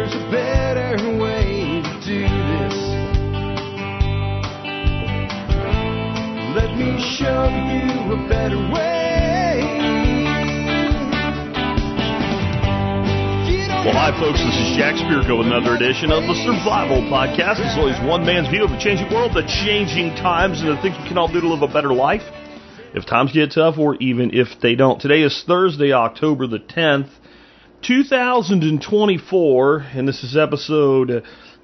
there's a better way to do this. Let me show you a better way. Well, hi, folks. This is Jack Spirko with another edition of the Survival Podcast. It's always one man's view of the changing world, the changing times, and the things we can all do to live a better life if times get tough or even if they don't. Today is Thursday, October the 10th, 2024, and this is episode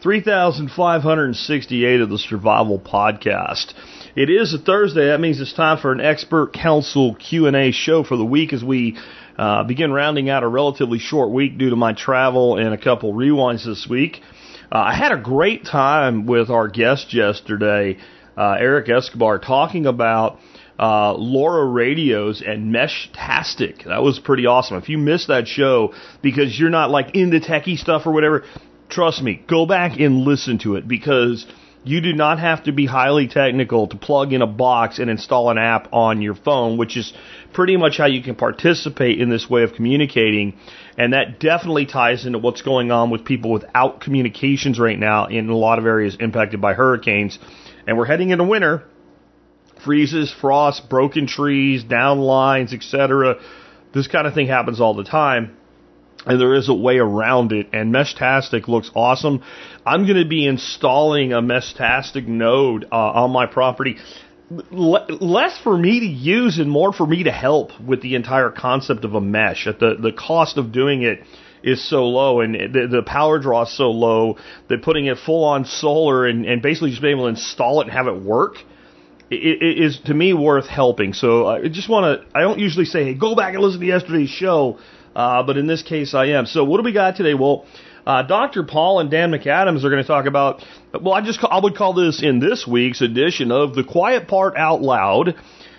3568 of the Survival Podcast. It is a Thursday. That means it's time for an expert council Q&A show for the week as we begin rounding out a relatively short week due to my travel and a couple rewinds this week. I had a great time with our guest yesterday, Eric Escobar, talking about LoRa radios and Meshtastic. That was pretty awesome. If you missed that show because you're not like into techie stuff or whatever, trust me, go back and listen to it because you do not have to be highly technical to plug in a box and install an app on your phone, which is pretty much how you can participate in this way of communicating. And that definitely ties into what's going on with people without communications right now in a lot of areas impacted by hurricanes. And we're heading into winter. Freezes, frost, broken trees, down lines, etc. This kind of thing happens all the time. And there is a way around it, and Meshtastic looks awesome. I'm going to be installing a Meshtastic node on my property. Less for me to use and more for me to help with the entire concept of a mesh. The cost of doing it is so low, and the power draw is so low that putting it full on solar and basically just being able to install it and have it work it is, to me, worth helping. So I just want to, I don't usually say, hey, go back and listen to yesterday's show. But in this case, I am. So what do we got today? Well, Dr. Paul and Dan McAdams are going to talk about, well, I would call this in this week's edition of The Quiet Part Out Loud.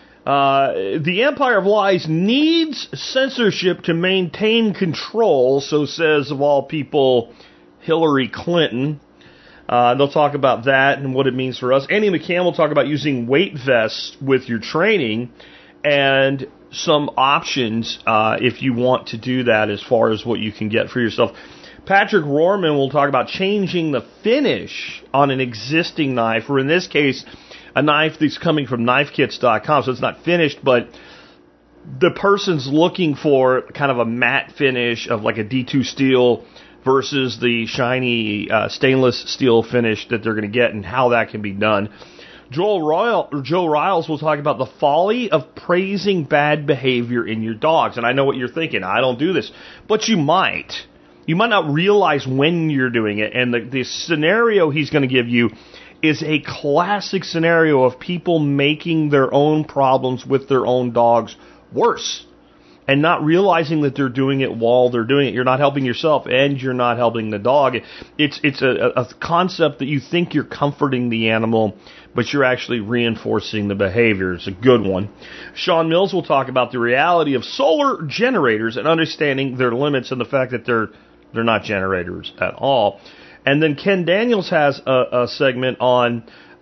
The Empire of Lies needs censorship to maintain control, so says, of all people, Hillary Clinton. They'll talk about that and what it means for us. Andy McCann will talk about using weight vests with your training and some options if you want to do that as far as what you can get for yourself. Patrick Rohrman will talk about changing the finish on an existing knife, or in this case, a knife that's coming from knifekits.com, so it's not finished, but the person's looking for kind of a matte finish of like a D2 steel versus the shiny stainless steel finish that they're going to get and how that can be done. Joe Riles will talk about the folly of praising bad behavior in your dogs. And I know what you're thinking. I don't do this. But you might. You might not realize when you're doing it. And the scenario he's going to give you is a classic scenario of people making their own problems with their own dogs worse. And not realizing that they're doing it while they're doing it. You're not helping yourself and you're not helping the dog. It's a concept that you think you're comforting the animal, but you're actually reinforcing the behavior. It's a good one. Sean Mills will talk about the reality of solar generators and understanding their limits and the fact that they're not generators at all. And then Ken Daniels has a segment on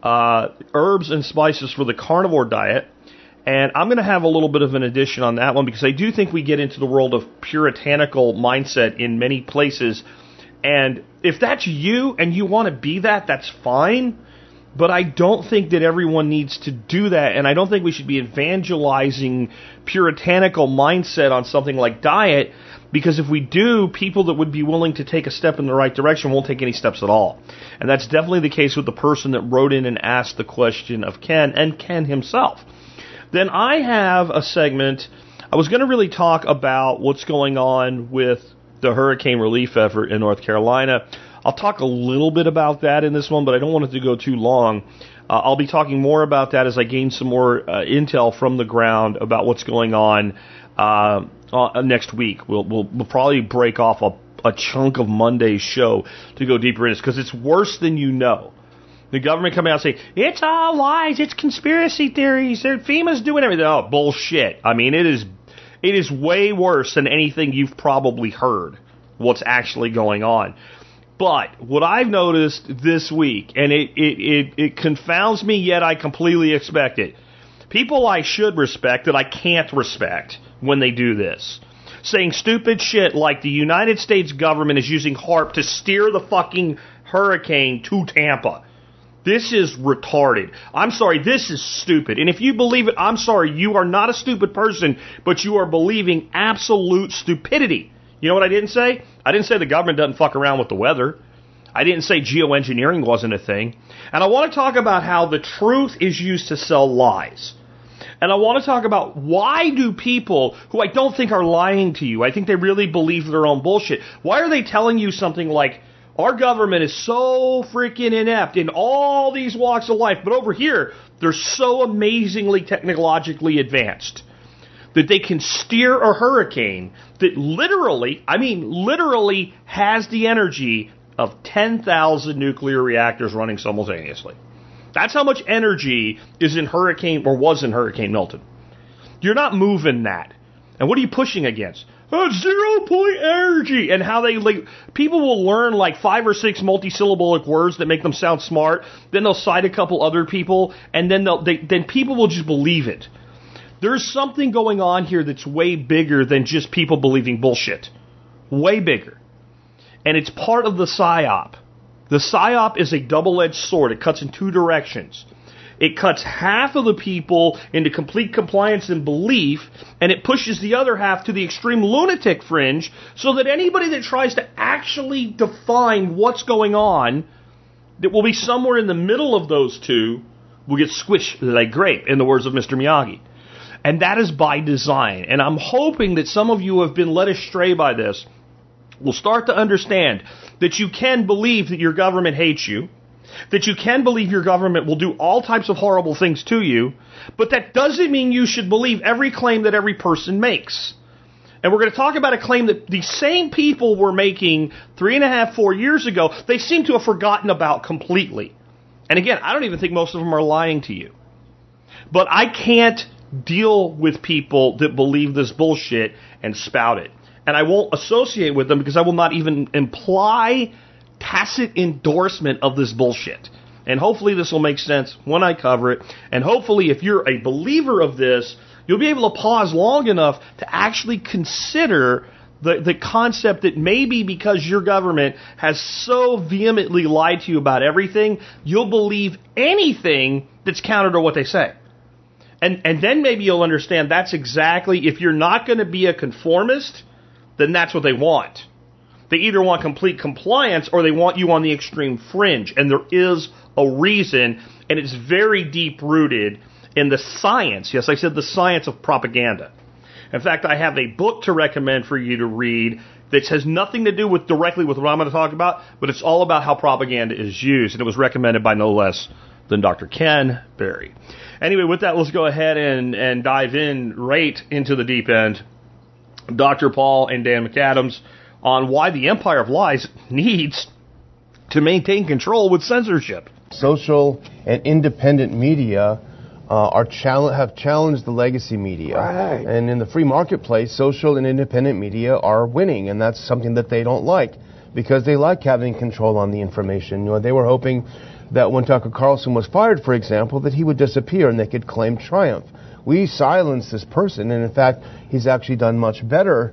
herbs and spices for the carnivore diet. And I'm going to have a little bit of an addition on that one because I do think we get into the world of puritanical mindset in many places. And if that's you and you want to be that, that's fine. But I don't think that everyone needs to do that. And I don't think we should be evangelizing puritanical mindset on something like diet. Because if we do, people that would be willing to take a step in the right direction won't take any steps at all. And that's definitely the case with the person that wrote in and asked the question of Ken and Ken himself. Then I have a segment. I was going to really talk about what's going on with the hurricane relief effort in North Carolina. I'll talk a little bit about that in this one, but I don't want it to go too long. I'll be talking more about that as I gain some more intel from the ground about what's going on next week. We'll probably break off a chunk of Monday's show to go deeper in this because it's worse than you know. The government coming out saying, it's all lies, it's conspiracy theories, FEMA's doing everything. Oh, bullshit. I mean, it is way worse than anything you've probably heard, what's actually going on. But what I've noticed this week, and it confounds me, yet I completely expect it. People I should respect that I can't respect when they do this. saying stupid shit like the United States government is using HAARP to steer the fucking hurricane to Tampa. This is retarded. I'm sorry, this is stupid. And if you believe it, I'm sorry, you are not a stupid person, but you are believing absolute stupidity. You know what I didn't say? I didn't say the government doesn't fuck around with the weather. I didn't say geoengineering wasn't a thing. And I want to talk about how the truth is used to sell lies. And I want to talk about why do people who I don't think are lying to you, I think they really believe their own bullshit, why are they telling you something like, our government is so freaking inept in all these walks of life, but over here, they're so amazingly technologically advanced that they can steer a hurricane that literally has the energy of 10,000 nuclear reactors running simultaneously. That's how much energy is in was in Hurricane Milton. You're not moving that. And what are you pushing against? 0-point energy, and how people will learn like 5 or 6 multisyllabic words that make them sound smart. Then they'll cite a couple other people, and then then people will just believe it. There's something going on here that's way bigger than just people believing bullshit. Way bigger, and it's part of the psyop. The psyop is a double-edged sword. It cuts in 2 directions. It cuts half of the people into complete compliance and belief, and it pushes the other half to the extreme lunatic fringe, so that anybody that tries to actually define what's going on, that will be somewhere in the middle of those two, will get squished like grape, in the words of Mr. Miyagi. And that is by design. And I'm hoping that some of you who have been led astray by this will start to understand that you can believe that your government hates you, that you can believe your government will do all types of horrible things to you, but that doesn't mean you should believe every claim that every person makes. And we're going to talk about a claim that the same people were making 3.5, 4 years ago, they seem to have forgotten about completely. And again, I don't even think most of them are lying to you. But I can't deal with people that believe this bullshit and spout it. And I won't associate with them because I will not even imply tacit endorsement of this bullshit. And hopefully this will make sense when I cover it. And hopefully if you're a believer of this, you'll be able to pause long enough to actually consider the concept that maybe because your government has so vehemently lied to you about everything, you'll believe anything that's counter to what they say. And then maybe you'll understand that's exactly, if you're not going to be a conformist, then that's what they want. They either want complete compliance or they want you on the extreme fringe. And there is a reason, and it's very deep-rooted in the science. Yes, I said the science of propaganda. In fact, I have a book to recommend for you to read that has nothing to do directly with what I'm going to talk about, but it's all about how propaganda is used. And it was recommended by no less than Dr. Ken Berry. Anyway, with that, let's go ahead and dive right into the deep end. Dr. Paul and Dan McAdams on why the Empire of Lies needs to maintain control with censorship. Social and independent media have challenged the legacy media. Right. And in the free marketplace, social and independent media are winning, and that's something that they don't like because they like having control on the information. You know, they were hoping that when Tucker Carlson was fired, for example, that he would disappear and they could claim triumph. We silenced this person, and in fact, he's actually done much better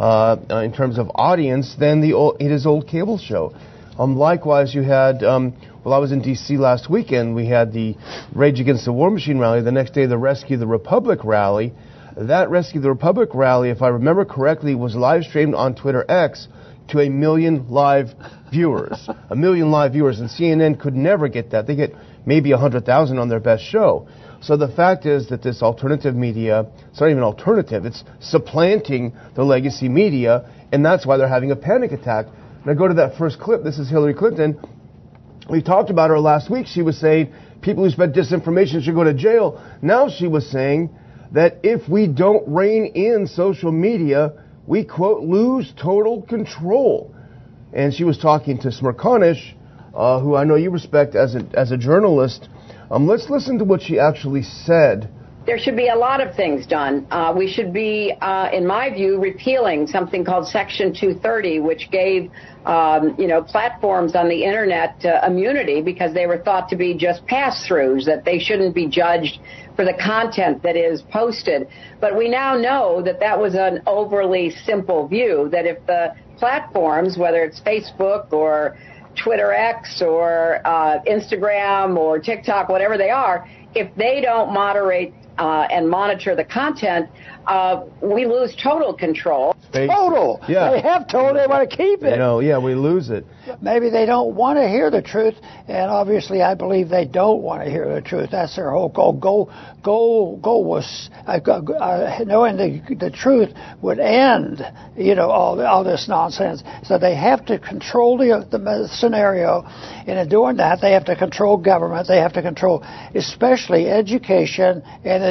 in terms of audience than his old cable show. Likewise, you had, I was in D.C. last weekend, we had the Rage Against the War Machine rally. The next day, the Rescue the Republic rally. That Rescue the Republic rally, if I remember correctly, was live streamed on Twitter X to 1 million live viewers. 1 million live viewers, and CNN could never get that. They get maybe 100,000 on their best show. So the fact is that this alternative media, it's not even alternative, it's supplanting the legacy media, and that's why they're having a panic attack. Now go to that first clip. This is Hillary Clinton. We talked about her last week. She was saying people who spread disinformation should go to jail. Now she was saying that if we don't rein in social media, we, quote, lose total control. And she was talking to Smerconish, who I know you respect as a journalist. Let's listen to what she actually said there should be a lot of things done. We should be, in my view, repealing something called Section 230, which gave, platforms on the internet immunity because they were thought to be just pass-throughs, that they shouldn't be judged for the content that is posted. But we now know that that was an overly simple view, that if the platforms, whether it's Facebook or Twitter X or Instagram or TikTok, whatever they are, if they don't moderate and monitor the content, we lose total control. Total. Yeah. They have total. They want to keep it. We lose it. Maybe they don't want to hear the truth, and obviously I believe they don't want to hear the truth. That's their whole goal. Goal was knowing the truth would end, all this nonsense. So they have to control the scenario, and in doing that, they have to control government. They have to control, especially education and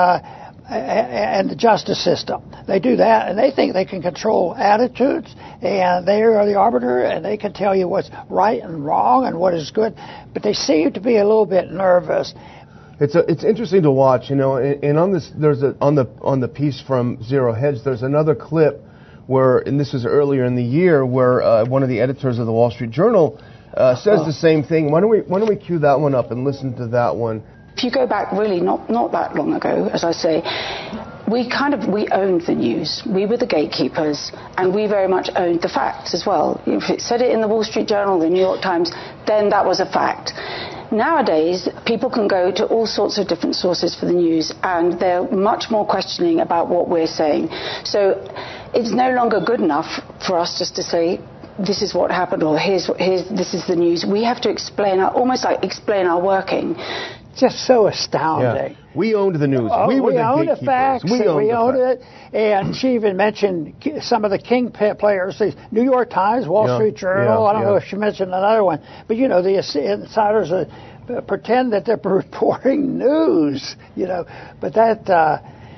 the justice system. They do that, and they think they can control attitudes, and they are the arbiter, and they can tell you what's right and wrong and what is good. But they seem to be a little bit nervous. It's interesting to watch, and on this on the piece from Zero Hedge, there's another clip where, and this was earlier in the year, where one of the editors of the Wall Street Journal says the same thing. Why don't we cue that one up and listen to that one? If you go back really not that long ago, as I say, we owned the news. We were the gatekeepers, and we very much owned the facts as well. If it said it in the Wall Street Journal, the New York Times, then that was a fact. Nowadays, people can go to all sorts of different sources for the news, and they're much more questioning about what we're saying. So it's no longer good enough for us just to say, this is what happened, or this is the news. We have to explain our working. Just so astounding. Yeah. We owned the news. We were the owned the gatekeepers. facts. We owned it. And she even mentioned some of the king players, the New York Times, Wall Street Journal. I don't know if she mentioned another one. But, the insiders pretend that they're reporting news, But that...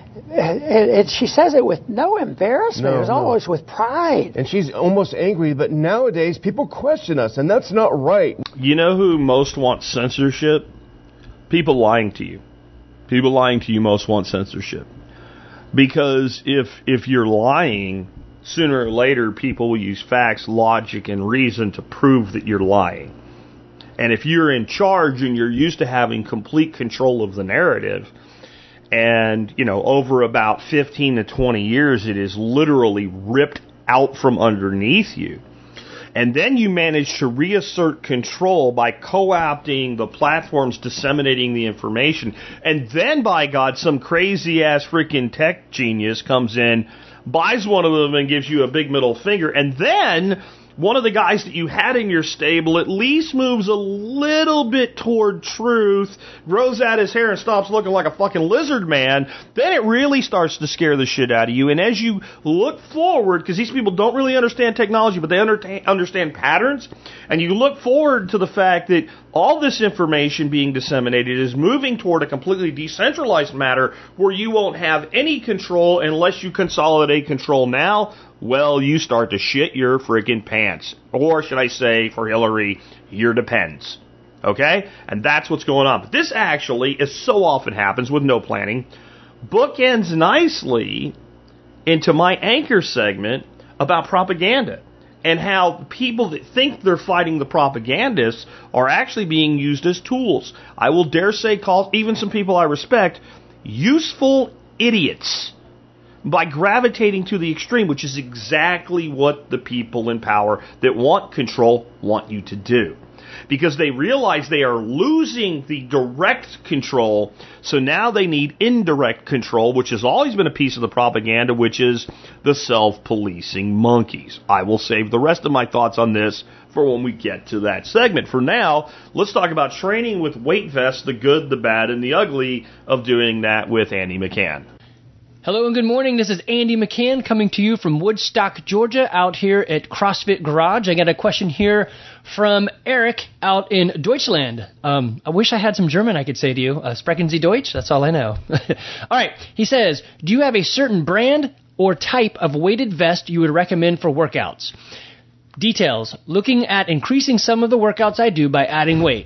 she says it with no embarrassment. It's always with pride. And she's almost angry, but nowadays people question us, and that's not right. You know who most wants censorship? People lying to you. People lying to you most want censorship. Because if you're lying, sooner or later people will use facts, logic, and reason to prove that you're lying. And if you're in charge and you're used to having complete control of the narrative, and, over about 15 to 20 years, it is literally ripped out from underneath you. And then you manage to reassert control by co-opting the platforms disseminating the information. And then, by God, some crazy-ass freaking tech genius comes in, buys one of them, and gives you a big middle finger. And then one of the guys that you had in your stable at least moves a little bit toward truth, grows out his hair and stops looking like a fucking lizard man, then it really starts to scare the shit out of you. And as you look forward, because these people don't really understand technology, but they understand patterns, and you look forward to the fact that all this information being disseminated is moving toward a completely decentralized matter where you won't have any control unless you consolidate control now, well, you start to shit your friggin' pants. Or should I say, for Hillary, your depends. Okay? And that's what's going on. But this actually, as so often happens with no planning, bookends nicely into my anchor segment about propaganda. And how people that think they're fighting the propagandists are actually being used as tools. I will dare say, call even some people I respect useful idiots by gravitating to the extreme, which is exactly what the people in power that want control want you to do. Because they realize they are losing the direct control, so now they need indirect control, which has always been a piece of the propaganda, which is the self-policing monkeys. I will save the rest of my thoughts on this for when we get to that segment. For now, let's talk about training with weight vests, the good, the bad, and the ugly of doing that with Andy McCann. Hello and good morning. This is Andy McCann coming to you from Woodstock, Georgia, out here at CrossFit Garage. I got a question here from Eric out in Deutschland. I wish I had some German I could say to you. Sprechen Sie Deutsch? That's all I know. All right. He says, do you have a certain brand or type of weighted vest you would recommend for workouts? Details. Looking at increasing some of the workouts I do by adding weight.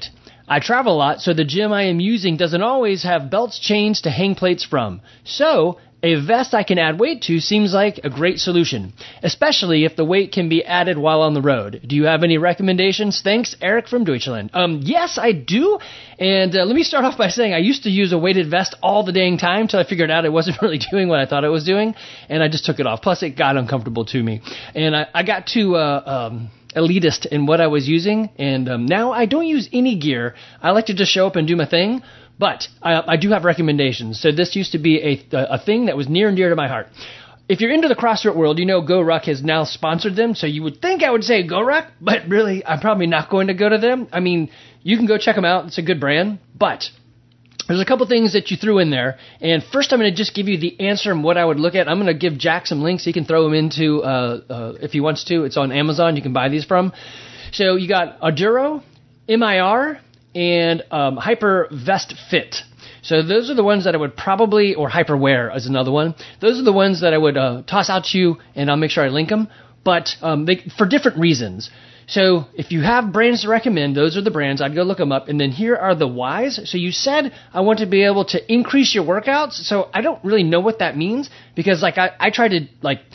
I travel a lot, so the gym I am using doesn't always have belts, chains to hang plates from. So, a vest I can add weight to seems like a great solution, especially if the weight can be added while on the road. Do you have any recommendations? Thanks, Eric from Deutschland. Yes, I do. And let me start off by saying I used to use a weighted vest all the dang time until I figured out it wasn't really doing what I thought it was doing, and I just took it off. Plus, it got uncomfortable to me. And I got too elitist in what I was using, and now I don't use any gear. I like to just show up and do my thing. But I do have recommendations. So this used to be a thing that was near and dear to my heart. If you're into the CrossFit world, you know GoRuck has now sponsored them. So you would think I would say GoRuck, but really I'm probably not going to go to them. I mean, you can go check them out. It's a good brand. But there's a couple things that you threw in there. And first I'm going to just give you the answer and what I would look at. I'm going to give Jack some links. He can throw them into, if he wants to. It's on Amazon. You can buy these from. So you got Aduro, MIR, and Hyper Vest Fit. So those are the ones that I would probably, or Hyperwear is another one. Those are the ones that I would toss out to you, and I'll make sure I link them. But for different reasons. So if you have brands to recommend, those are the brands. I'd go look them up. And then here are the whys. So you said I want to be able to increase your workouts. So I don't really know what that means because I try to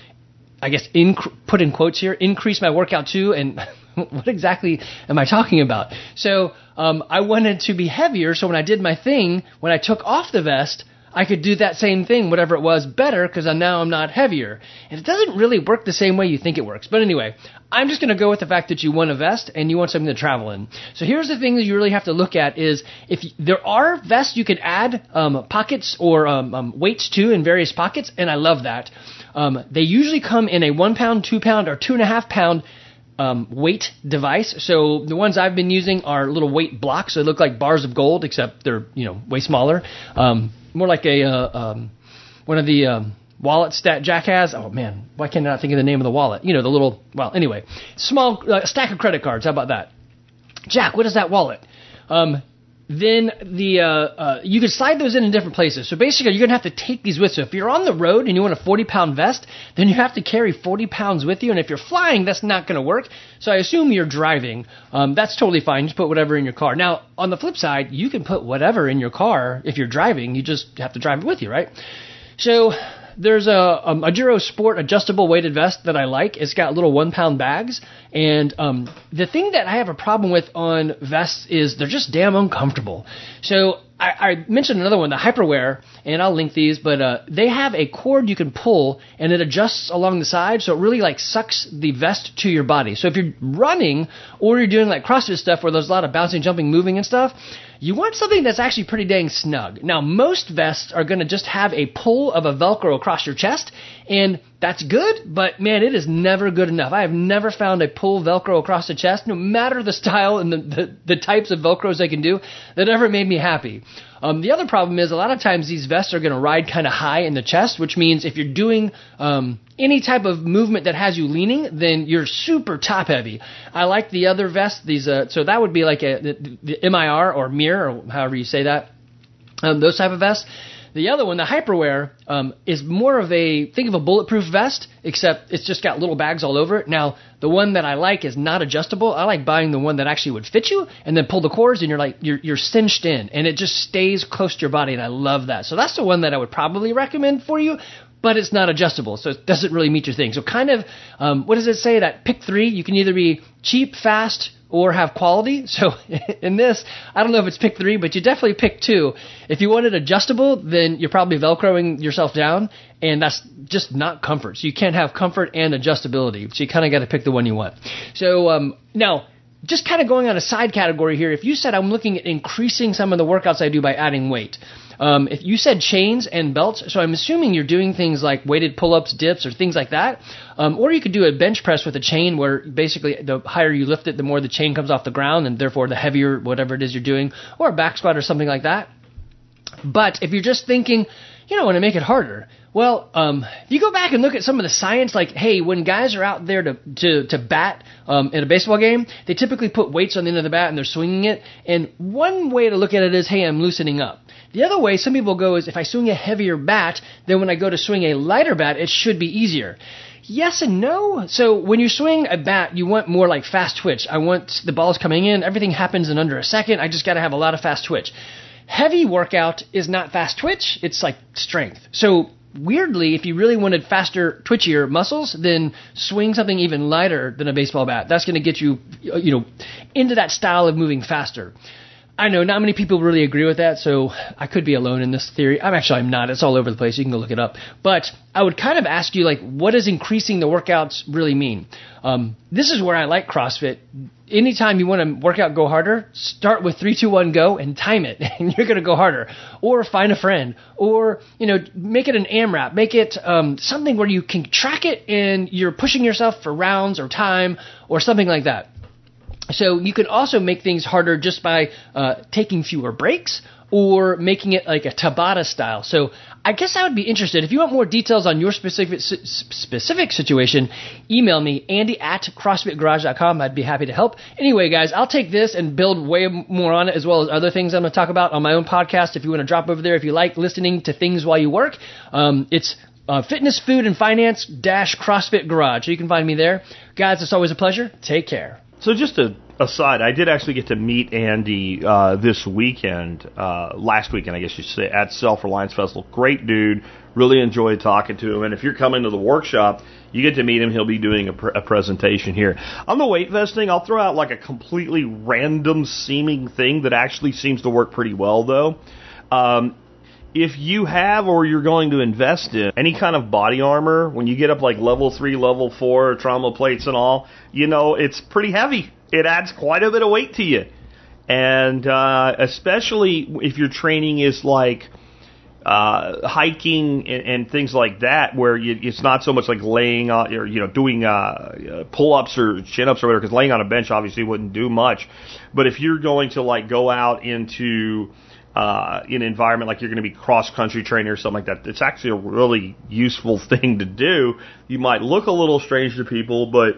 I guess put in quotes here, increase my workout too, and what exactly am I talking about? So I wanted to be heavier, so when I did my thing, when I took off the vest, I could do that same thing, whatever it was, better, because now I'm not heavier. And it doesn't really work the same way you think it works. But anyway, I'm just going to go with the fact that you want a vest and you want something to travel in. So here's the thing that you really have to look at is there are vests you can add pockets or weights to in various pockets, and I love that. They usually come in a 1 pound, 2 pound, or 2.5 pound weight device. So the ones I've been using are little weight blocks. So they look like bars of gold, except they're way smaller. More like one of the wallets that Jack has. Oh man, why can't I not think of the name of the wallet? The little. Well, anyway, small stack of credit cards. How about that? Jack, what is that wallet? Then you can slide those in different places. So basically, you're going to have to take these with you. If you're on the road and you want a 40-pound vest, then you have to carry 40 pounds with you. And if you're flying, that's not going to work. So I assume you're driving. That's totally fine. Just put whatever in your car. Now, on the flip side, you can put whatever in your car if you're driving. You just have to drive it with you, right? So there's a Aduro Sport adjustable weighted vest that I like. It's got little 1 pound bags. And the thing that I have a problem with on vests is they're just damn uncomfortable. So I mentioned another one, the Hyperwear, and I'll link these, but they have a cord you can pull, and it adjusts along the side, so it really sucks the vest to your body. So if you're running or you're doing CrossFit stuff where there's a lot of bouncing, jumping, moving and stuff, you want something that's actually pretty dang snug. Now, most vests are going to just have a pull of a Velcro across your chest, and that's good, but man, it is never good enough. I have never found a pull Velcro across the chest, no matter the style and the types of Velcros they can do, that ever made me happy. The other problem is a lot of times these vests are going to ride kind of high in the chest, which means if you're doing any type of movement that has you leaning, then you're super top heavy. I like the other vests, so that would be like the MIR or MIR, or however you say that, those type of vests. The other one, the Hyperwear, is more of think of a bulletproof vest, except it's just got little bags all over it. Now, the one that I like is not adjustable. I like buying the one that actually would fit you, and then pull the cords, and you're cinched in, and it just stays close to your body, and I love that. So that's the one that I would probably recommend for you, but it's not adjustable, so it doesn't really meet your thing. So kind of, what does it say? That pick 3, you can either be cheap, fast, or have quality. So in this, I don't know if it's pick 3, but you definitely pick 2. If you want it adjustable, then you're probably Velcroing yourself down, and that's just not comfort. So you can't have comfort and adjustability. So you kind of got to pick the one you want. So now, just kind of going on a side category here, if you said I'm looking at increasing some of the workouts I do by adding weight, if you said chains and belts, so I'm assuming you're doing things like weighted pull-ups, dips, or things like that, or you could do a bench press with a chain where basically the higher you lift it, the more the chain comes off the ground, and therefore the heavier whatever it is you're doing, or a back squat or something like that. But if you're just thinking, I want to make it harder, well, if you go back and look at some of the science, hey, when guys are out there to bat in a baseball game, they typically put weights on the end of the bat and they're swinging it. And one way to look at it is, hey, I'm loosening up. The other way some people go is, if I swing a heavier bat, then when I go to swing a lighter bat, it should be easier. Yes and no. So when you swing a bat, you want more like fast twitch. I want the balls coming in. Everything happens in under a second. I just got to have a lot of fast twitch. Heavy workout is not fast twitch. It's like strength. So weirdly, if you really wanted faster, twitchier muscles, then swing something even lighter than a baseball bat. That's going to get you, into that style of moving faster. I know not many people really agree with that, so I could be alone in this theory. I'm not. It's all over the place. You can go look it up. But I would kind of ask you, what does increasing the workouts really mean? This is where I like CrossFit. Anytime you want to work out, go harder, start with 3, 2, 1, go, and time it, and you're going to go harder. Or find a friend. Or, make it an AMRAP. Make it something where you can track it, and you're pushing yourself for rounds or time or something like that. So you can also make things harder just by taking fewer breaks or making it like a Tabata style. So I guess I would be interested. If you want more details on your specific situation, email me, andy@crossfitgarage.com. I'd be happy to help. Anyway, guys, I'll take this and build way more on it, as well as other things I'm going to talk about on my own podcast. If you want to drop over there, if you like listening to things while you work, it's Fitness, Food, and Finance -CrossFit Garage. So you can find me there. Guys, it's always a pleasure. Take care. So just an aside, I did actually get to meet Andy this weekend, last weekend, I guess you should say, at Self-Reliance Festival. Great dude. Really enjoyed talking to him. And if you're coming to the workshop, you get to meet him. He'll be doing a presentation here. On the weight vest thing, I'll throw out a completely random seeming thing that actually seems to work pretty well, though. If you have or you're going to invest in any kind of body armor, when you get up level 3, level 4, trauma plates and all, it's pretty heavy. It adds quite a bit of weight to you. And especially if your training is hiking and things like that, where it's not so much laying on or doing pull-ups or chin-ups or whatever, because laying on a bench obviously wouldn't do much. But if you're going to go out into in an environment like you're going to be cross-country training or something like that, it's actually a really useful thing to do. You might look a little strange to people, but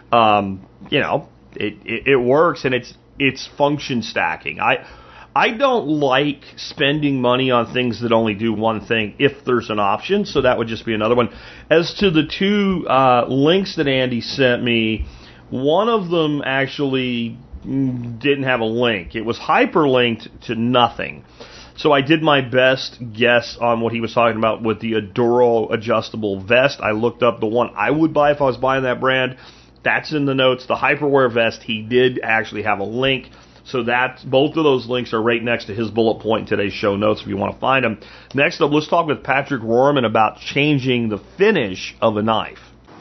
it works, and it's function stacking. I don't like spending money on things that only do one thing if there's an option, so that would just be another one. As to the two links that Andy sent me, one of them actually didn't have a link. It was hyperlinked to nothing. So I did my best guess on what he was talking about with the Aduro adjustable vest. I looked up the one I would buy if I was buying that brand. That's in the notes. The Hyperwear vest, he did actually have a link. So both of those links are right next to his bullet point in today's show notes if you want to find them. Next up, let's talk with Patrick Rorman about changing the finish of a knife.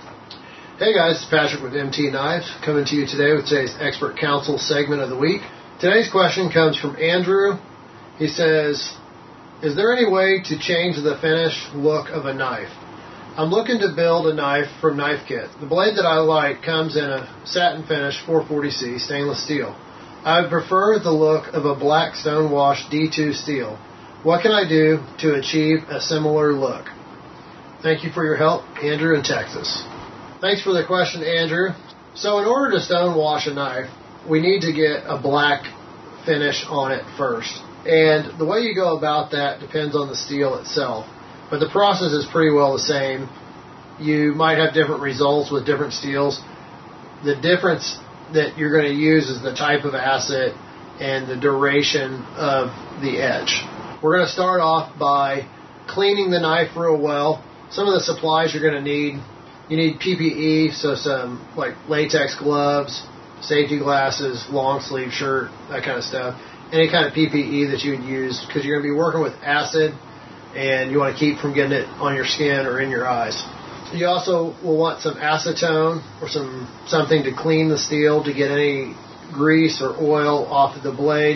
Hey guys, it's Patrick with MT Knives, coming to you today with today's Expert Counsel segment of the week. Today's question comes from Andrew. He says, is there any way to change the finish look of a knife? I'm looking to build a knife from Knife Kit. The blade that I like comes in a satin finish 440C stainless steel. I would prefer the look of a black stone-washed D2 steel. What can I do to achieve a similar look? Thank you for your help, Andrew in Texas. Thanks for the question, Andrew. So in order to stone wash a knife, we need to get a black finish on it first. And the way you go about that depends on the steel itself. But the process is pretty well the same. You might have different results with different steels. The difference that you're going to use is the type of acid and the duration of the edge. We're going to start off by cleaning the knife real well. Some of the supplies you're going to need, you need PPE, so some latex gloves, safety glasses, long sleeve shirt, that kind of stuff. Any kind of PPE that you would use, because you're going to be working with acid and you want to keep from getting it on your skin or in your eyes. You also will want some acetone or something to clean the steel to get any grease or oil off of the blade.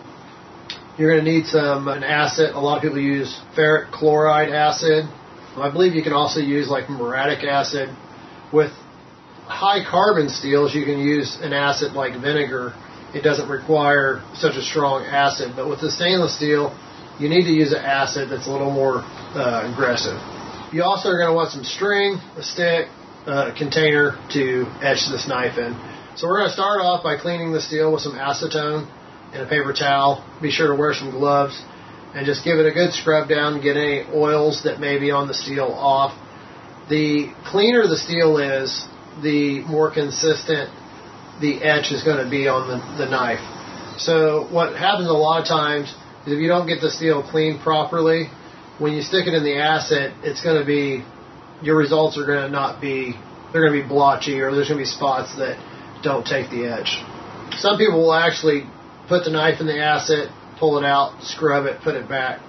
You're going to need an acid. A lot of people use ferric chloride acid. I believe you can also use muriatic acid. With high carbon steels, you can use an acid like vinegar. It doesn't require such a strong acid. But with the stainless steel, you need to use an acid that's a little more aggressive. You also are going to want some string, a stick, a container to etch this knife in. So we're going to start off by cleaning the steel with some acetone and a paper towel. Be sure to wear some gloves and just give it a good scrub down and get any oils that may be on the steel off. The cleaner the steel is, the more consistent the etch is going to be on the knife. So what happens a lot of times is if you don't get the steel cleaned properly, when you stick it in the acid, it's going to be, your results are going to not be, they're going to be blotchy, or there's going to be spots that don't take the etch. Some people will actually put the knife in the acid, pull it out, scrub it, put it back.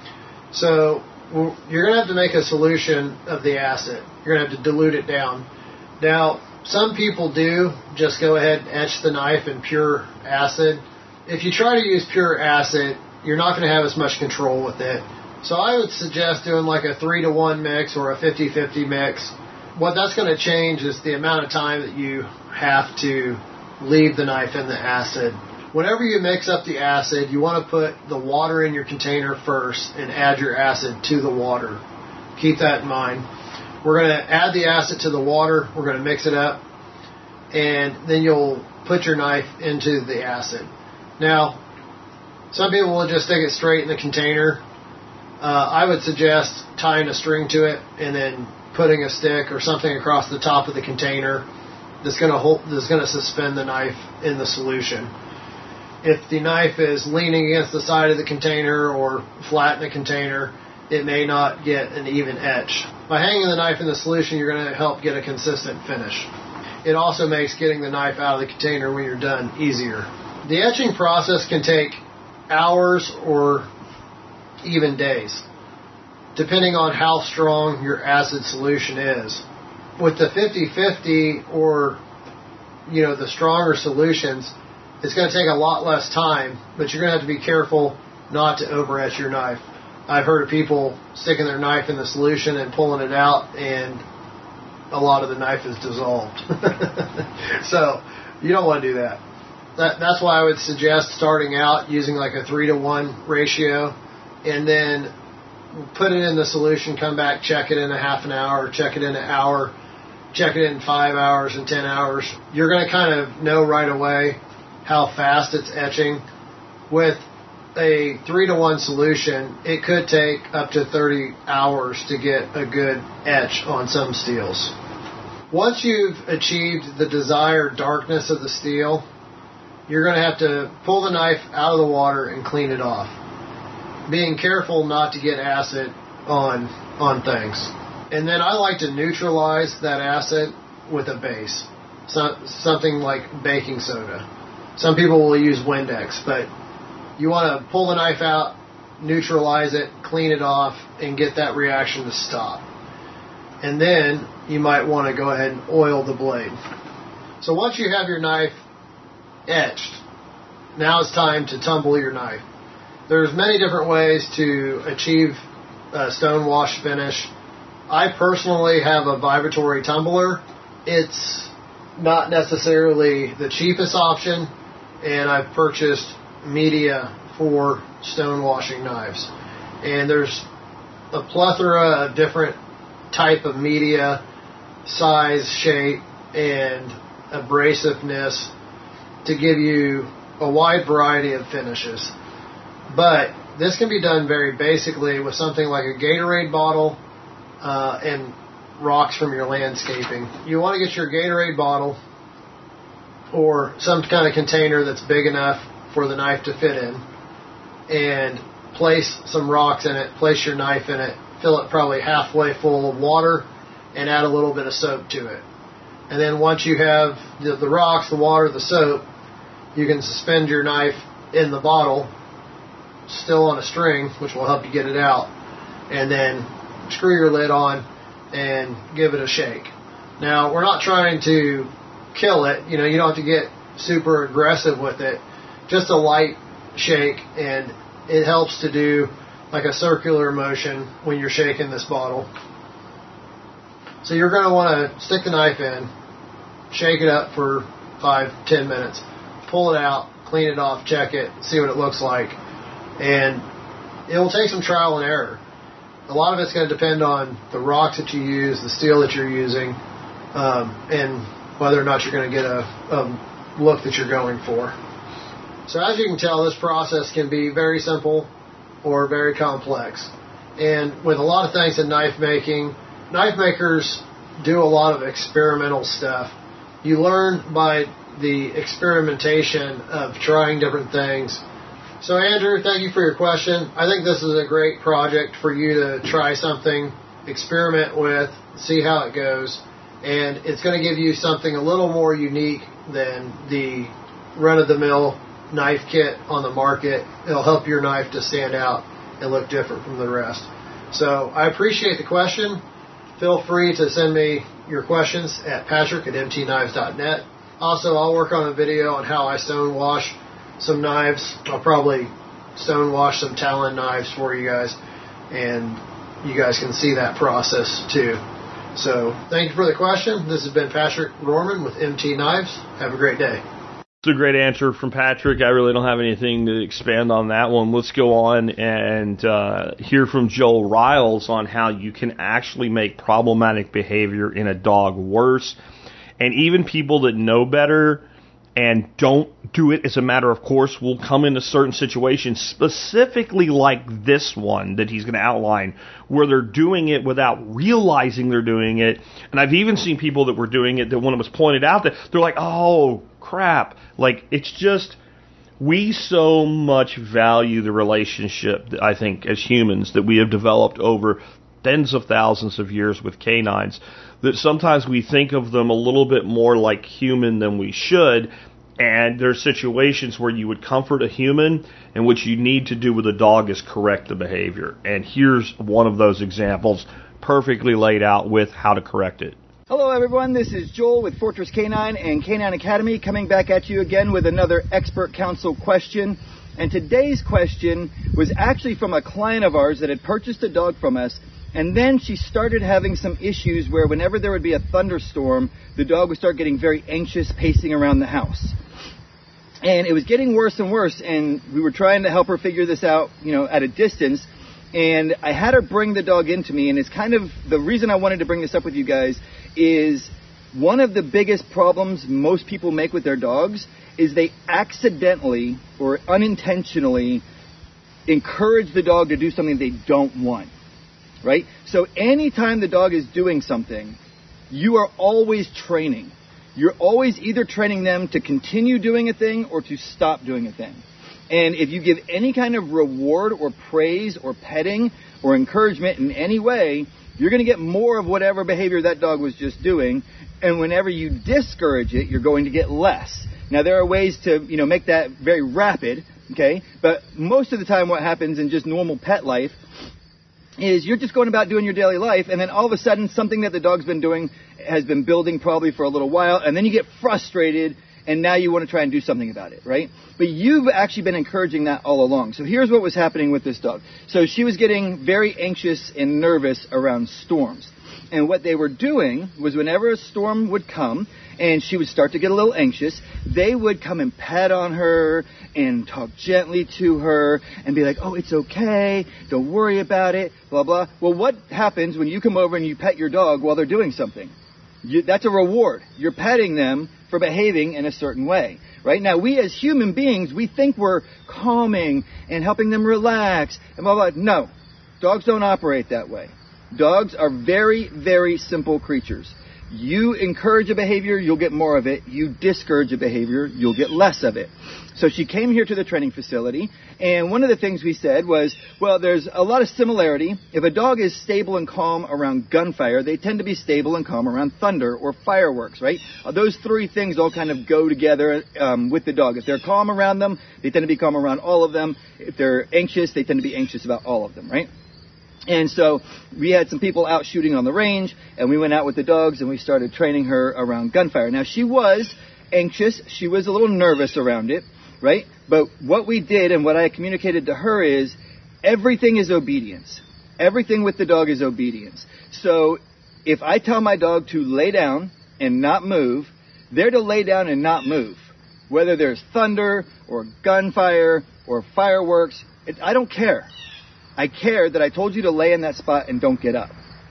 So you're going to have to make a solution of the acid. You're going to have to dilute it down. Now, some people do just go ahead and etch the knife in pure acid. If you try to use pure acid, you're not going to have as much control with it. So I would suggest doing like a 3-to-1 mix or a 50-50 mix. What that's going to change is the amount of time that you have to leave the knife in the acid. Whenever you mix up the acid, you want to put the water in your container first and add your acid to the water. Keep that in mind. We're going to add the acid to the water. We're going to mix it up. And then you'll put your knife into the acid. Now, some people will just stick it straight in the container. I would suggest tying a string to it and then putting a stick or something across the top of the container that's going to suspend the knife in the solution. If the knife is leaning against the side of the container or flat in the container, it may not get an even etch. By hanging the knife in the solution, you're going to help get a consistent finish. It also makes getting the knife out of the container when you're done easier. The etching process can take hours or even days, depending on how strong your acid solution is. With the 50-50 or, the stronger solutions, it's going to take a lot less time, but you're going to have to be careful not to over-etch your knife. I've heard of people sticking their knife in the solution and pulling it out, and a lot of the knife is dissolved. So you don't want to do that. That's why I would suggest starting out using like a 3-to-1 ratio, and then put it in the solution, come back, check it in a half an hour, check it in an hour, check it in 5 hours and 10 hours. You're going to kind of know right away how fast it's etching. With a 3-to-1 solution, it could take up to 30 hours to get a good etch on some steels. Once you've achieved the desired darkness of the steel, you're going to have to pull the knife out of the water and clean it off, being careful not to get acid on things. And then I like to neutralize that acid with a base, something like baking soda. Some people will use Windex, but you want to pull the knife out, neutralize it, clean it off, and get that reaction to stop. And then you might want to go ahead and oil the blade. So once you have your knife etched, now it's time to tumble your knife. There's many different ways to achieve a stone wash finish. I personally have a vibratory tumbler. It's not necessarily the cheapest option, and I've purchased media for stone washing knives. And there's a plethora of different type of media, size, shape, and abrasiveness to give you a wide variety of finishes. But this can be done very basically with something like a Gatorade bottle and rocks from your landscaping. You want to get your Gatorade bottle or some kind of container that's big enough for the knife to fit in, and place some rocks in it, place your knife in it, fill it probably halfway full of water, and add a little bit of soap to it. And then once you have the rocks, the water, the soap, you can suspend your knife in the bottle, still on a string, which will help you get it out, and then screw your lid on and give it a shake. Now, we're not trying to kill it. You don't have to get super aggressive with it. Just a light shake, and it helps to do like a circular motion when you're shaking this bottle. So you're going to want to stick the knife in, shake it up for 5-10 minutes, pull it out, clean it off, check it, see what it looks like. And it will take some trial and error. A lot of it's going to depend on the rocks that you use, the steel that you're using, and whether or not you're going to get a look that you're going for. So as you can tell, this process can be very simple or very complex. And with a lot of things in knife making, knife makers do a lot of experimental stuff. You learn by the experimentation of trying different things. So Andrew, thank you for your question. I think this is a great project for you to try something, experiment with, see how it goes, and it's going to give you something a little more unique than the run-of-the-mill knife kit on the market. It'll help your knife to stand out and look different from the rest. So I appreciate the question. Feel free to send me your questions at patrick@mtknives.net. Also, I'll work on a video on how I stone wash some knives. I'll probably stone wash some Talon knives for you guys, and you guys can see that process too. So thank you for the question. This has been Patrick Rorman with MT Knives. Have a great day. It's a great answer from Patrick. I really don't have anything to expand on that one. Let's go on and hear from Joel Riles on how you can actually make problematic behavior in a dog worse. And even people that know better and don't do it as a matter of course will come into certain situations, specifically like this one that he's going to outline, where they're doing it without realizing they're doing it. And I've even seen people that were doing it that when it was pointed out that they're like, oh, crap. Like, it's just, we so much value the relationship, I think, as humans that we have developed over tens of thousands of years with canines, that sometimes we think of them a little bit more like human than we should. And there are situations where you would comfort a human, and what you need to do with a dog is correct the behavior. And here's one of those examples, perfectly laid out with how to correct it. Hello everyone, this is Joel with Fortress Canine and Canine Academy, coming back at you again with another expert counsel question. And today's question was actually from a client of ours that had purchased a dog from us, and then she started having some issues where whenever there would be a thunderstorm, the dog would start getting very anxious, pacing around the house. And it was getting worse and worse, and we were trying to help her figure this out, at a distance. And I had her bring the dog into me, and it's kind of the reason I wanted to bring this up with you guys is one of the biggest problems most people make with their dogs is they accidentally or unintentionally encourage the dog to do something they don't want, right? So anytime the dog is doing something, you are always training. You're always either training them to continue doing a thing or to stop doing a thing. And if you give any kind of reward or praise or petting or encouragement in any way, you're going to get more of whatever behavior that dog was just doing. And whenever you discourage it, you're going to get less. Now, there are ways to, make that very rapid, okay? But most of the time what happens in just normal pet life is you're just going about doing your daily life, and then all of a sudden something that the dog's been doing has been building probably for a little while, and then you get frustrated, and now you want to try and do something about it, right? But you've actually been encouraging that all along. So here's what was happening with this dog. So she was getting very anxious and nervous around storms. And what they were doing was whenever a storm would come and she would start to get a little anxious, they would come and pet on her and talk gently to her and be like, oh, it's okay, don't worry about it, blah, blah. Well, what happens when you come over and you pet your dog while they're doing something? That's a reward. You're petting them for behaving in a certain way, right? Now, we as human beings, we think we're calming and helping them relax and blah, blah. No, dogs don't operate that way. Dogs are very, very simple creatures. You encourage a behavior, you'll get more of it. You discourage a behavior, you'll get less of it. So she came here to the training facility, and one of the things we said was, well, there's a lot of similarity. If a dog is stable and calm around gunfire, they tend to be stable and calm around thunder or fireworks, right? Those three things all kind of go together with the dog. If they're calm around them, they tend to be calm around all of them. If they're anxious, they tend to be anxious about all of them, right? And so we had some people out shooting on the range, and we went out with the dogs, and we started training her around gunfire. Now, she was anxious. She was a little nervous around it, right? But what we did and what I communicated to her is everything is obedience. Everything with the dog is obedience. So if I tell my dog to lay down and not move, they're to lay down and not move. Whether there's thunder or gunfire or fireworks, I don't care. I care that I told you to lay in that spot and don't get up.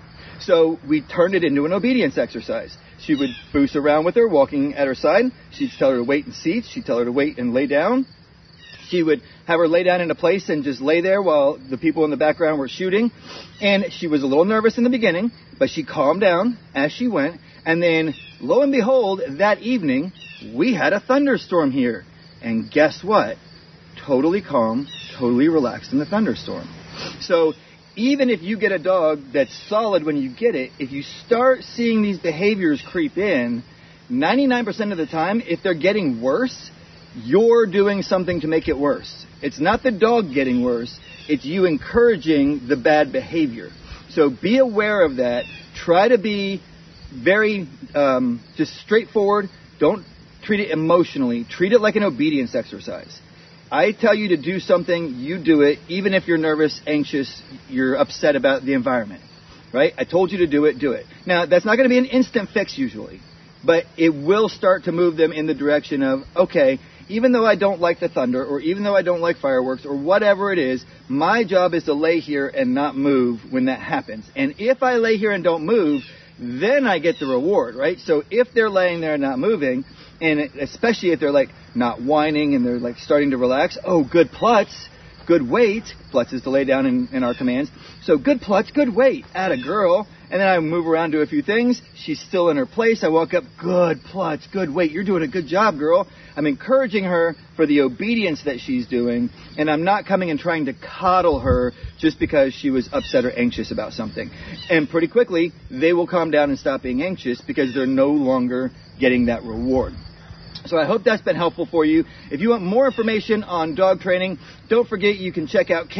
So we turned it into an obedience exercise. She would boost around with her, walking at her side. She'd tell her to wait in seats. She'd tell her to wait and lay down. She would have her lay down in a place and just lay there while the people in the background were shooting. And she was a little nervous in the beginning, but she calmed down as she went. And then, lo and behold, that evening, we had a thunderstorm here. And guess what? Totally calm, totally relaxed in the thunderstorm. So even if you get a dog that's solid when you get it, if you start seeing these behaviors creep in, 99% of the time, if they're getting worse, you're doing something to make it worse. It's not the dog getting worse. It's you encouraging the bad behavior. So be aware of that. Try to be very just straightforward. Don't treat it emotionally. Treat it like an obedience exercise. I tell you to do something, you do it, even if you're nervous, anxious, you're upset about the environment. Right? I told you to do it, do it. Now, that's not going to be an instant fix usually, but it will start to move them in the direction of, okay, even though I don't like the thunder, or even though I don't like fireworks, or whatever it is, my job is to lay here and not move when that happens. And if I lay here and don't move, then I get the reward, right? So if they're laying there and not moving, and especially if they're like not whining and they're like starting to relax, oh, good plutz, good wait. Plutz is to lay down in our commands. So good plutz, good wait, atta girl. And then I move around, do a few things. She's still in her place. I walk up, good plutz, good wait. You're doing a good job, girl. I'm encouraging her for the obedience that she's doing. And I'm not coming and trying to coddle her just because she was upset or anxious about something. And pretty quickly, they will calm down and stop being anxious because they're no longer getting that reward. So I hope that's been helpful for you. If you want more information on dog training, don't forget you can check out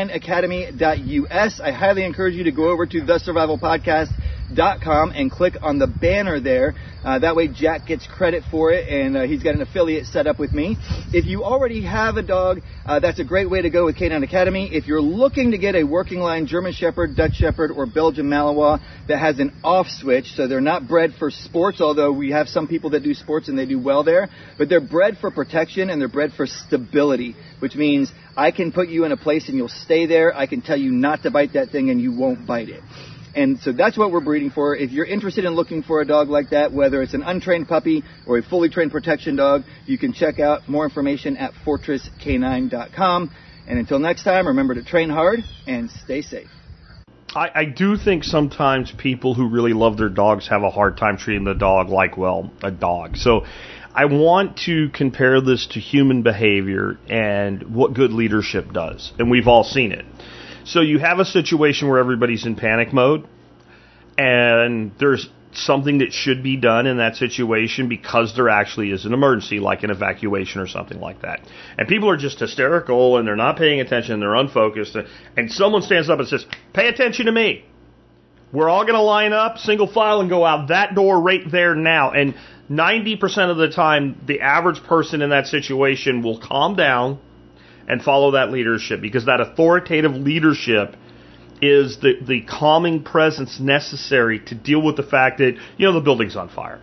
k9academy.us. I highly encourage you to go over to thesurvivalpodcast.com and click on the banner there. That way Jack gets credit for it, and he's got an affiliate set up with me. If you already have a dog, that's a great way to go with K9 Academy. If you're looking to get a working line German Shepherd, Dutch Shepherd, or Belgian Malinois that has an off switch, so they're not bred for sports, although we have some people that do sports and they do well there, but they're bred for protection and they're bred for stability, which means I can put you in a place and you'll stay there. I can tell you not to bite that thing and you won't bite it. And so that's what we're breeding for. If you're interested in looking for a dog like that, whether it's an untrained puppy or a fully trained protection dog, you can check out more information at fortressk9.com. And until next time, remember to train hard and stay safe. I do think sometimes people who really love their dogs have a hard time treating the dog like, well, a dog. So I want to compare this to human behavior and what good leadership does. And we've all seen it. So you have a situation where everybody's in panic mode, and there's something that should be done in that situation because there actually is an emergency, like an evacuation or something like that. And people are just hysterical, and they're not paying attention, they're unfocused, and someone stands up and says, pay attention to me. We're all going to line up, single file, and go out that door right there now. And 90% of the time, the average person in that situation will calm down and follow that leadership, because that authoritative leadership is the calming presence necessary to deal with the fact that, the building's on fire.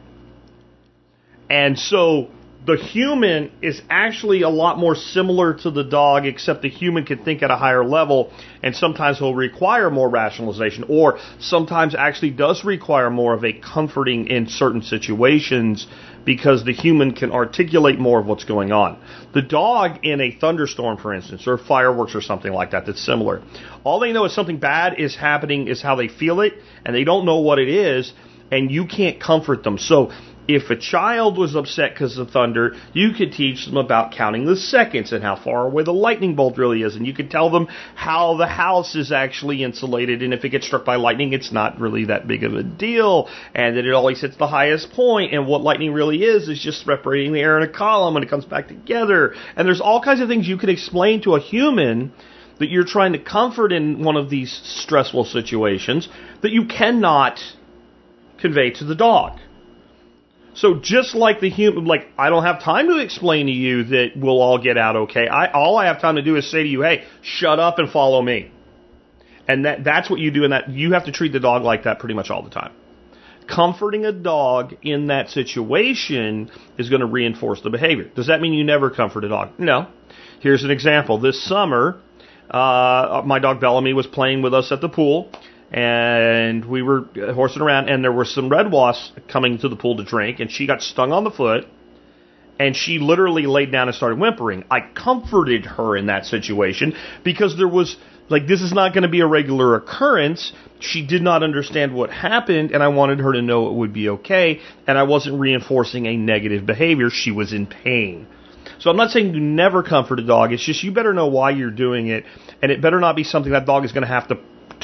And so the human is actually a lot more similar to the dog, except the human can think at a higher level, and sometimes will require more rationalization, or sometimes actually does require more of a comforting in certain situations, because the human can articulate more of what's going on. The dog in a thunderstorm, for instance, or fireworks or something like that that's similar, all they know is something bad is happening, is how they feel it, and they don't know what it is, and you can't comfort them. So if a child was upset because of thunder, you could teach them about counting the seconds and how far away the lightning bolt really is. And you could tell them how the house is actually insulated. And if it gets struck by lightning, it's not really that big of a deal. And that it always hits the highest point. And what lightning really is just separating the air in a column when it comes back together. And there's all kinds of things you can explain to a human that you're trying to comfort in one of these stressful situations that you cannot convey to the dog. So just like the human, I don't have time to explain to you that we'll all get out okay. All I have time to do is say to you, hey, shut up and follow me. And that's what you do, and that you have to treat the dog like that pretty much all the time. Comforting a dog in that situation is going to reinforce the behavior. Does that mean you never comfort a dog? No. Here's an example. This summer, my dog Bellamy was playing with us at the pool, and we were horsing around, and there were some red wasps coming to the pool to drink, and she got stung on the foot, and she literally laid down and started whimpering. I comforted her in that situation because there was, like, this is not going to be a regular occurrence. She did not understand what happened, and I wanted her to know it would be okay, and I wasn't reinforcing a negative behavior. She was in pain. So I'm not saying you never comfort a dog. It's just you better know why you're doing it, and it better not be something that dog is going to have to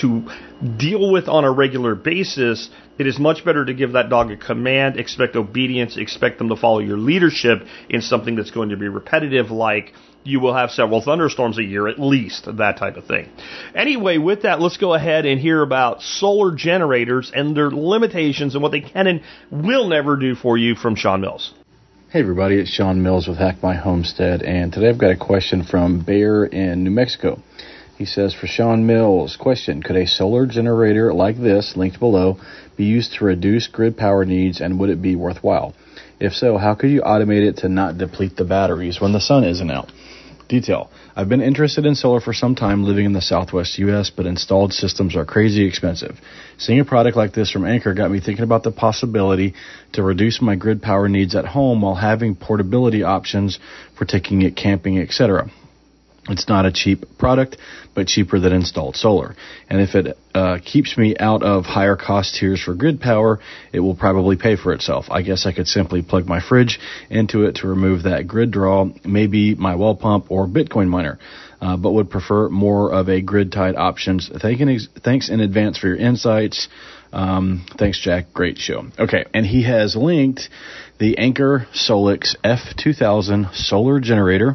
deal with on a regular basis. It is much better to give that dog a command, expect obedience, expect them to follow your leadership in something that's going to be repetitive, like you will have several thunderstorms a year at least, that type of thing. Anyway, with that, let's go ahead and hear about solar generators and their limitations and what they can and will never do for you from Sean Mills. Hey everybody, it's Sean Mills with Hack My Homestead, and today I've got a question from Bear in New Mexico. He says, for Sean Mills, question, could a solar generator like this, linked below, be used to reduce grid power needs, and would it be worthwhile? If so, how could you automate it to not deplete the batteries when the sun isn't out? Detail. I've been interested in solar for some time living in the southwest U.S., but installed systems are crazy expensive. Seeing a product like this from Anker got me thinking about the possibility to reduce my grid power needs at home while having portability options for taking it camping, etc. It's not a cheap product, but cheaper than installed solar. And if it keeps me out of higher cost tiers for grid power, it will probably pay for itself. I guess I could simply plug my fridge into it to remove that grid draw, maybe my well pump or Bitcoin miner, but would prefer more of a grid-tied options. Thanks in advance for your insights. Thanks, Jack. Great show. Okay, and he has linked the Anker Solix F2000 solar generator,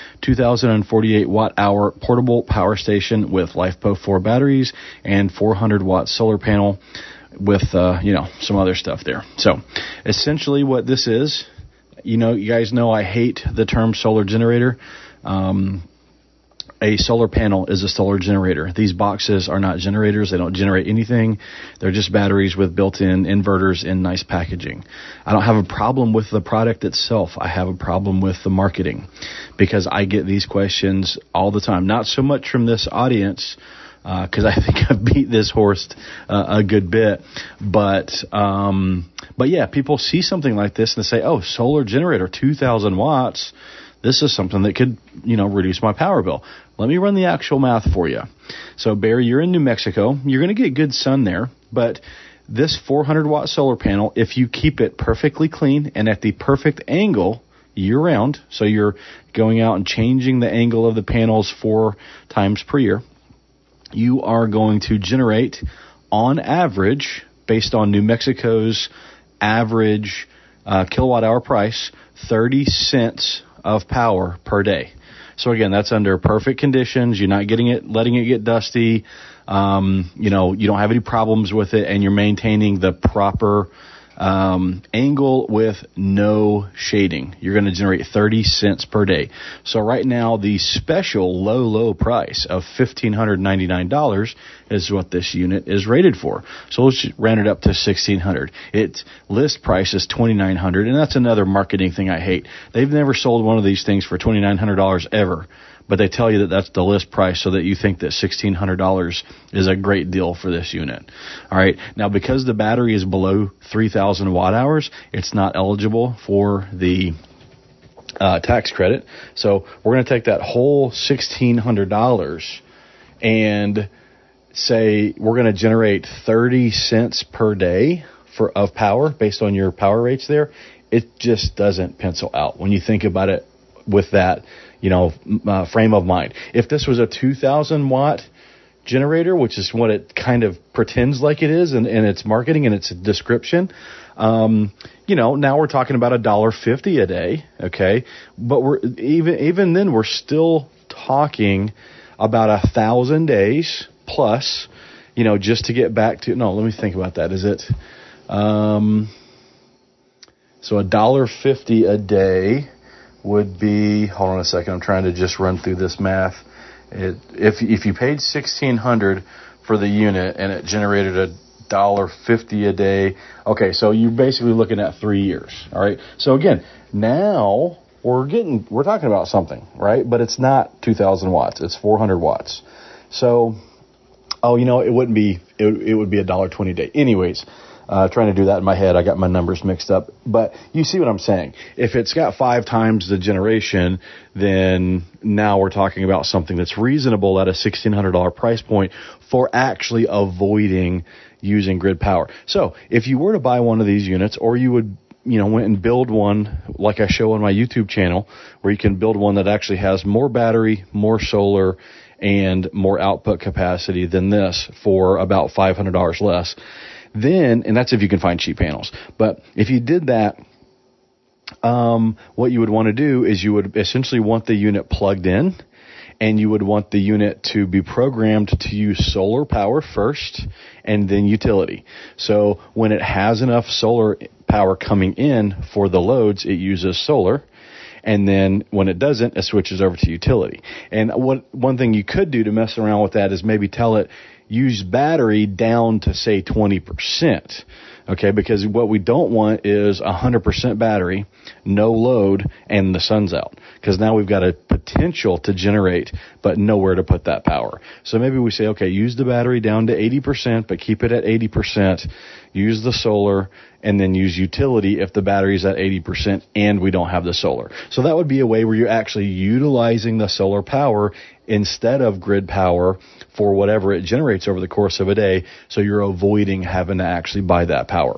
2,048 watt-hour portable power station with LiFePO 4 batteries and 400 watt solar panel with, some other stuff there. So essentially what this is, you guys know I hate the term solar generator. A solar panel is a solar generator. These boxes are not generators. They don't generate anything. They're just batteries with built-in inverters in nice packaging. I don't have a problem with the product itself. I have a problem with the marketing because I get these questions all the time. Not so much from this audience because I think I've beat this horse a good bit. But yeah, people see something like this and they say, oh, solar generator, 2,000 watts. This is something that could, reduce my power bill. Let me run the actual math for you. So, Bear, you're in New Mexico. You're going to get good sun there, but this 400-watt solar panel, if you keep it perfectly clean and at the perfect angle year-round, so you're going out and changing the angle of the panels 4 times per year, you are going to generate, on average, based on New Mexico's average kilowatt-hour price, 30 cents of power per day. So again, that's under perfect conditions. You're not letting it get dusty. You don't have any problems with it, and you're maintaining the proper angle with no shading. You're going to generate 30 cents per day. So right now, the special low price of $1,599 is what this unit is rated for. So let's round it up to $1,600. Its list price is $2,900, and that's another marketing thing I hate. They've never sold one of these things for $2,900 ever. But they tell you that that's the list price so that you think that $1,600 is a great deal for this unit. All right. Now, because the battery is below 3,000 watt hours, it's not eligible for the tax credit. So we're going to take that whole $1,600 and say we're going to generate 30 cents per day of power based on your power rates there. It just doesn't pencil out when you think about it with that frame of mind. If this was a 2,000 watt generator, which is what it kind of pretends like it is in its marketing and its description, now we're talking about $1.50 a day. Okay. But we're even then we're still talking about 1,000 days plus, just to get back to, let me think about that. Is it, so $1.50 a day would be, hold on a second, I'm trying to just run through this math. If you paid $1,600 for the unit and it generated $1.50 a day, okay, so you're basically looking at 3 years. All right. So again, now we're talking about something, right? But it's not 2,000 watts. It's 400 watts. So, it would be $1.20 a day. Anyways, Trying to do that in my head, I got my numbers mixed up. But you see what I'm saying. If it's got 5 times the generation, then now we're talking about something that's reasonable at a $1,600 price point for actually avoiding using grid power. So if you were to buy one of these units, or you would went and build one like I show on my YouTube channel, where you can build one that actually has more battery, more solar, and more output capacity than this for about $500 less. Then, and that's if you can find cheap panels. But if you did that, what you would want to do is you would essentially want the unit plugged in, and you would want the unit to be programmed to use solar power first and then utility. So when it has enough solar power coming in for the loads, it uses solar. And then when it doesn't, it switches over to utility. And one thing you could do to mess around with that is maybe tell it, use battery down to, say, 20%. Okay, because what we don't want is 100% battery, no load, and the sun's out. Because now we've got a potential to generate, but nowhere to put that power. So maybe we say, okay, use the battery down to 80%, but keep it at 80%. Use the solar, and then use utility if the battery's at 80% and we don't have the solar. So that would be a way where you're actually utilizing the solar power instead of grid power for whatever it generates over the course of a day, so you're avoiding having to actually buy that power.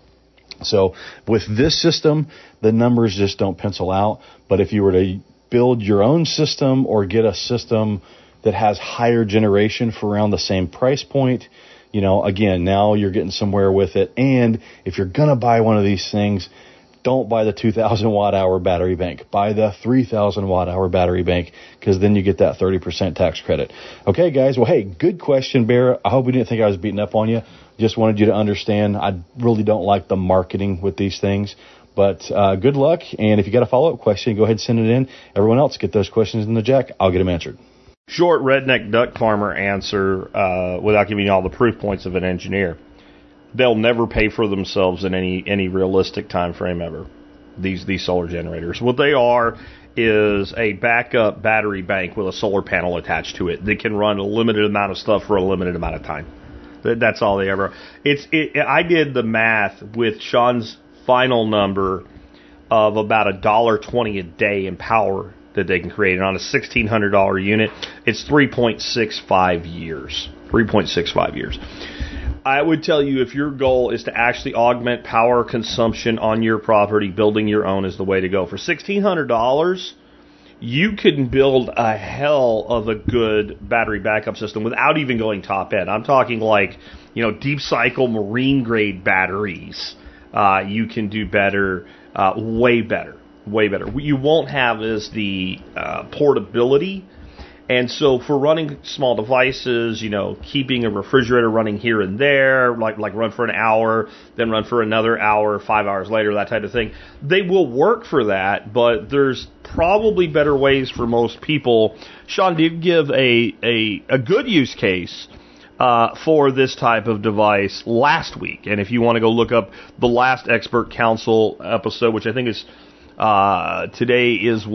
So with this system, the numbers just don't pencil out. But if you were to build your own system or get a system that has higher generation for around the same price point, again, now you're getting somewhere with it. And if you're going to buy one of these things, don't buy the 2,000 watt-hour battery bank. Buy the 3,000 watt-hour battery bank, because then you get that 30% tax credit. Okay, guys. Well, hey, good question, Bear. I hope you didn't think I was beating up on you. Just wanted you to understand I really don't like the marketing with these things. But good luck. And if you got a follow-up question, go ahead and send it in. Everyone else, get those questions in the jack. I'll get them answered. Short redneck duck farmer answer without giving you all the proof points of an engineer. They'll never pay for themselves in any realistic time frame ever, these solar generators. What they are is a backup battery bank with a solar panel attached to it that can run a limited amount of stuff for a limited amount of time. That's all they ever. I did the math with Sean's final number of about $1.20 a day in power that they can create. And on a $1,600 unit, it's 3.65 years. 3.65 years. I would tell you, if your goal is to actually augment power consumption on your property, building your own is the way to go. For $1,600, you can build a hell of a good battery backup system without even going top end. I'm talking like, deep cycle marine grade batteries. You can do better, way better. What you won't have is the portability. And so for running small devices, keeping a refrigerator running here and there, like run for an hour, then run for another hour, 5 hours later, that type of thing, they will work for that, but there's probably better ways for most people. Sean did give a good use case for this type of device last week. And if you want to go look up the last Expert Council episode, which I think is today is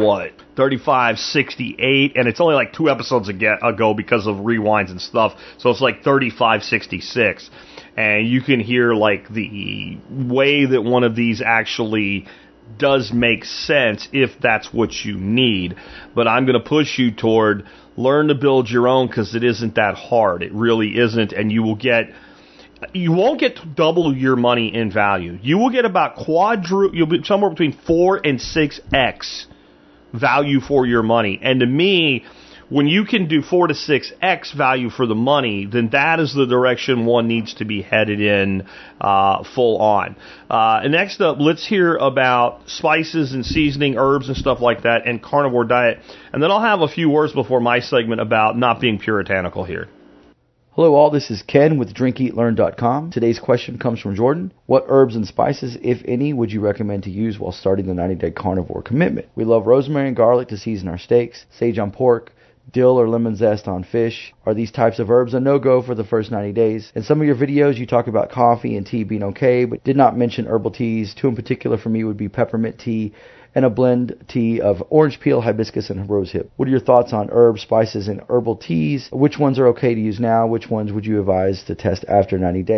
3568, and it's only like 2 episodes ago because of rewinds and stuff, so it's like 3566, and you can hear like the way that one of these actually does make sense if that's what you need. But I'm going to push you toward learn to build your own, because it isn't that hard. It really isn't, and you won't get double your money in value. You will get about you'll be somewhere between 4 and 6x value for your money. And to me, when you can do 4 to 6x value for the money, then that is the direction one needs to be headed in full on. And next up, let's hear about spices and seasoning, herbs and stuff like that, and carnivore diet. And then I'll have a few words before my segment about not being puritanical here. Hello all, this is Ken with DrinkEatLearn.com. Today's question comes from Jordan. What herbs and spices, if any, would you recommend to use while starting the 90-day carnivore commitment? We love rosemary and garlic to season our steaks, sage on pork, dill or lemon zest on fish. Are these types of herbs a no-go for the first 90 days? In some of your videos, you talk about coffee and tea being okay, but did not mention herbal teas. 2 in particular for me would be peppermint tea and a blend tea of orange peel, hibiscus, and rosehip. What are your thoughts on herbs, spices, and herbal teas? Which ones are okay to use now? Which ones would you advise to test after 90 days?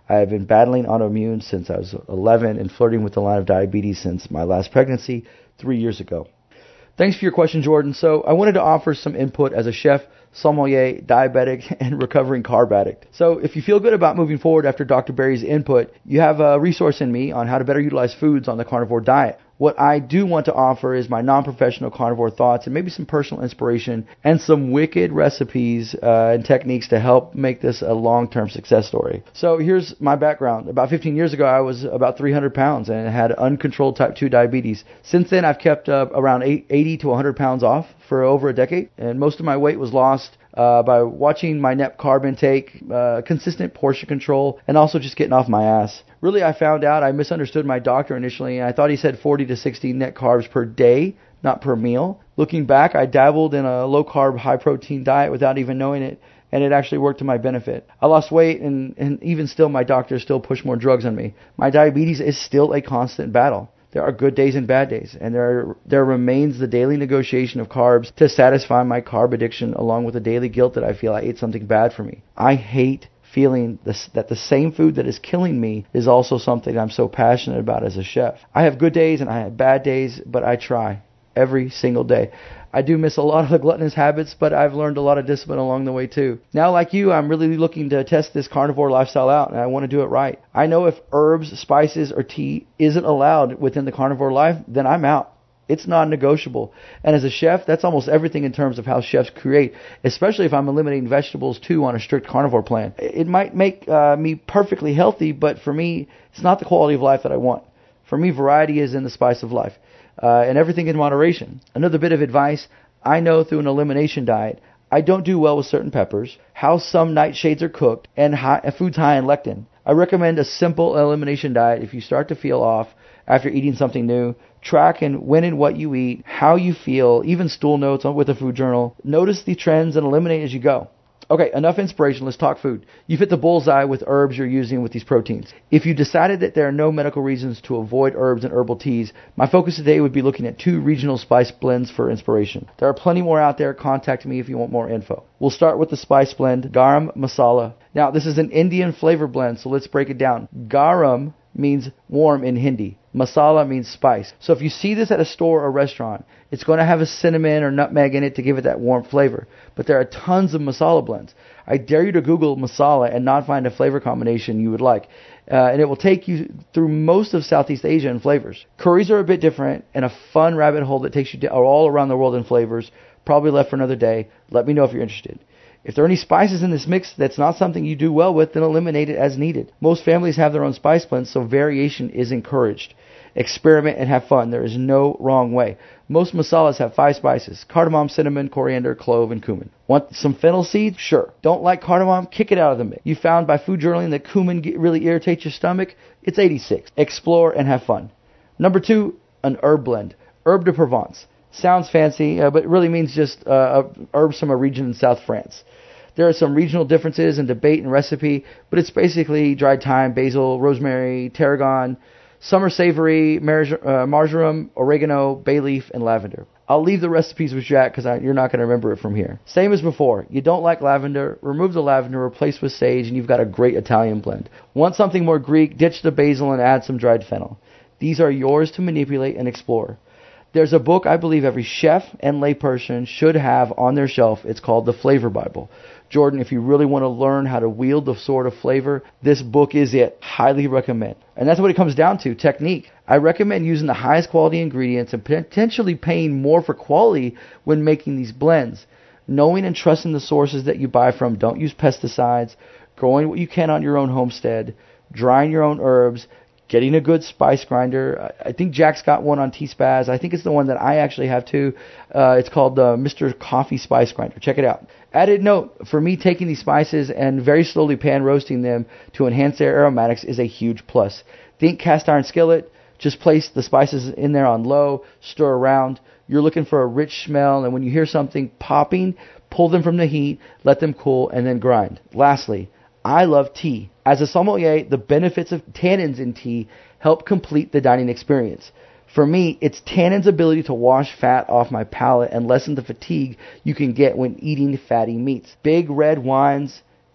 I have been battling autoimmune since I was 11 and flirting with the line of diabetes since my last pregnancy 3 years ago. Thanks for your question, Jordan. So I wanted to offer some input as a chef, sommelier, diabetic, and recovering carb addict. So if you feel good about moving forward after Dr. Berry's input, you have a resource in me on how to better utilize foods on the carnivore diet. What I do want to offer is my non-professional carnivore thoughts and maybe some personal inspiration and some wicked recipes and techniques to help make this a long-term success story. So here's my background. About 15 years ago, I was about 300 pounds and had uncontrolled type 2 diabetes. Since then, I've kept around 80 to 100 pounds off for over a decade, and most of my weight was lost by watching my net carb intake, consistent portion control, and also just getting off my ass. Really, I found out I misunderstood my doctor initially, and I thought he said 40 to 60 net carbs per day, not per meal. Looking back, I dabbled in a low-carb, high-protein diet without even knowing it, and it actually worked to my benefit. I lost weight, and even still, my doctor still pushed more drugs on me. My diabetes is still a constant battle. There are good days and bad days, and there remains the daily negotiation of carbs to satisfy my carb addiction, along with the daily guilt that I feel I ate something bad for me. I hate feeling that the same food that is killing me is also something I'm so passionate about as a chef. I have good days and I have bad days, but I try every single day. I do miss a lot of the gluttonous habits, but I've learned a lot of discipline along the way too. Now, like you, I'm really looking to test this carnivore lifestyle out, and I want to do it right. I know if herbs, spices, or tea isn't allowed within the carnivore life, then I'm out. It's non-negotiable. And as a chef, that's almost everything in terms of how chefs create, especially if I'm eliminating vegetables too on a strict carnivore plan. It might make me perfectly healthy, but for me, it's not the quality of life that I want. For me, variety is in the spice of life. And everything in moderation. Another bit of advice, I know through an elimination diet, I don't do well with certain peppers, how some nightshades are cooked, and foods high in lectin. I recommend a simple elimination diet if you start to feel off after eating something new. Track when and what you eat, how you feel, even stool notes with a food journal. Notice the trends and eliminate as you go. Okay, enough inspiration. Let's talk food. You've hit the bullseye with herbs you're using with these proteins. If you decided that there are no medical reasons to avoid herbs and herbal teas, my focus today would be looking at 2 regional spice blends for inspiration. There are plenty more out there. Contact me if you want more info. We'll start with the spice blend, Garam Masala. Now, this is an Indian flavor blend, so let's break it down. Garam means warm in Hindi. Masala means spice. So if you see this at a store or restaurant, it's going to have a cinnamon or nutmeg in it to give it that warm flavor. But there are tons of masala blends. I dare you to Google masala and not find a flavor combination you would like. And it will take you through most of Southeast Asia in flavors. Curries are a bit different and a fun rabbit hole that takes you all around the world in flavors. Probably left for another day. Let me know if you're interested. If there are any spices in this mix that's not something you do well with, then eliminate it as needed. Most families have their own spice blends, so variation is encouraged. Experiment and have fun. There is no wrong way. Most masalas have 5 spices: cardamom, cinnamon, coriander, clove, and cumin. Want some fennel seed? Sure. Don't like cardamom? Kick it out of the mix. You found by food journaling that cumin really irritates your stomach? It's 86. Explore and have fun. Number 2, an herb blend. Herbe de Provence. Sounds fancy, but it really means just herbs from a region in South France. There are some regional differences in debate and recipe, but it's basically dried thyme, basil, rosemary, tarragon. Some are savory, marjoram, oregano, bay leaf, and lavender. I'll leave the recipes with Jack because you're not going to remember it from here. Same as before. You don't like lavender, remove the lavender, replace with sage, and you've got a great Italian blend. Want something more Greek? Ditch the basil and add some dried fennel. These are yours to manipulate and explore. There's a book I believe every chef and layperson should have on their shelf. It's called The Flavor Bible. Jordan, if you really want to learn how to wield the sword of flavor, this book is it. Highly recommend. And that's what it comes down to, technique. I recommend using the highest quality ingredients and potentially paying more for quality when making these blends. Knowing and trusting the sources that you buy from. Don't use pesticides. Growing what you can on your own homestead. Drying your own herbs. Getting a good spice grinder. I think Jack's got one on T-Spaz. I think it's the one that I actually have too. It's called the Mr. Coffee Spice Grinder. Check it out. Added note, for me, taking these spices and very slowly pan roasting them to enhance their aromatics is a huge plus. Think cast iron skillet. Just place the spices in there on low. Stir around. You're looking for a rich smell, and when you hear something popping, pull them from the heat, let them cool, and then grind. Lastly, I love tea. As a sommelier, the benefits of tannins in tea help complete the dining experience. For me, it's tannins' ability to wash fat off my palate and lessen the fatigue you can get when eating fatty meats. Big red wines,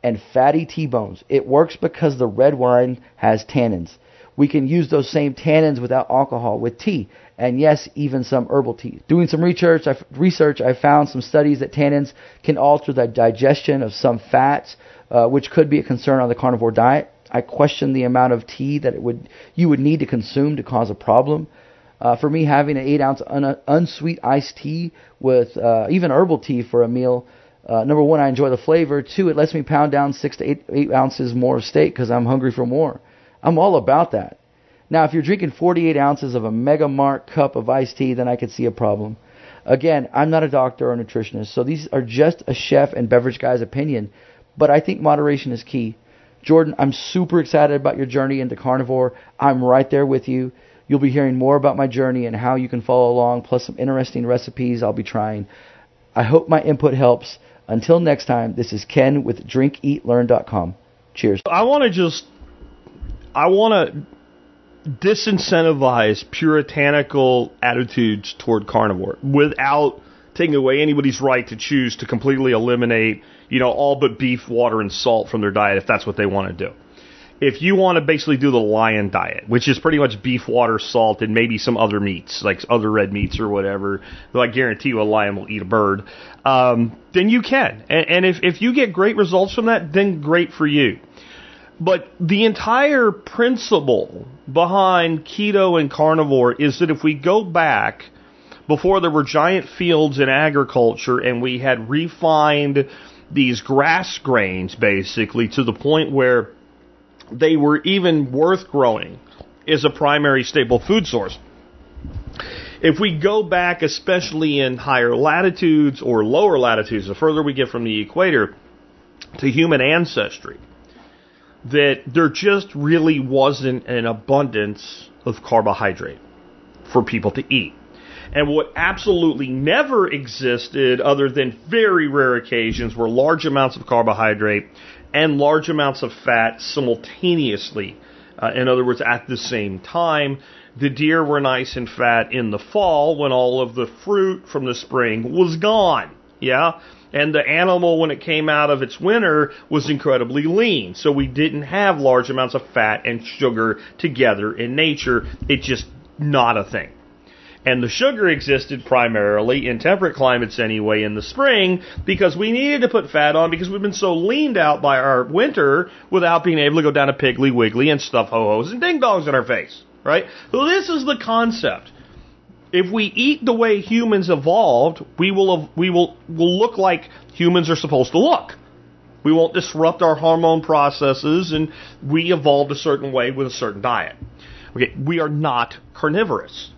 and fatty T-bones. It works because the red wine has tannins. We can use those same tannins without alcohol with tea, and yes, even some herbal tea. Doing some research, I found some studies that tannins can alter the digestion of some fats, which could be a concern on the carnivore diet. I question the amount of tea that you would need to consume to cause a problem. For me, having an 8-ounce unsweet iced tea with even herbal tea for a meal, number one, I enjoy the flavor. 2, it lets me pound down 6 to 8 ounces more of steak because I'm hungry for more. I'm all about that. Now, if you're drinking 48 ounces of a Mega Mart cup of iced tea, then I could see a problem. Again, I'm not a doctor or a nutritionist, so these are just a chef and beverage guy's opinion, but I think moderation is key. Jordan, I'm super excited about your journey into carnivore. I'm right there with you. You'll be hearing more about my journey and how you can follow along, plus some interesting recipes I'll be trying. I hope my input helps. Until next time, this is Ken with DrinkEatLearn.com. Cheers. I want to disincentivize puritanical attitudes toward carnivore without taking away anybody's right to choose to completely eliminate, all but beef, water, and salt from their diet if that's what they want to do. If you want to basically do the lion diet, which is pretty much beef, water, salt, and maybe some other meats, like other red meats or whatever, though I guarantee you a lion will eat a bird, then you can. And if you get great results from that, then great for you. But the entire principle behind keto and carnivore is that if we go back before there were giant fields in agriculture and we had refined these grass grains basically to the point where they were even worth growing as a primary staple food source. If we go back, especially in higher latitudes or lower latitudes, the further we get from the equator, to human ancestry, that there just really wasn't an abundance of carbohydrate for people to eat. And what absolutely never existed, other than very rare occasions, were large amounts of carbohydrate and large amounts of fat simultaneously. In other words, at the same time. The deer were nice and fat in the fall when all of the fruit from the spring was gone. Yeah? And the animal, when it came out of its winter, was incredibly lean. So we didn't have large amounts of fat and sugar together in nature. It's just not a thing. And the sugar existed primarily in temperate climates anyway in the spring because we needed to put fat on because we've been so leaned out by our winter without being able to go down to Piggly Wiggly and stuff ho-hos and ding-dongs in our face, right? So this is the concept. If we eat the way humans evolved, we will look like humans are supposed to look. We won't disrupt our hormone processes, and we evolved a certain way with a certain diet. Okay, we are not carnivorous.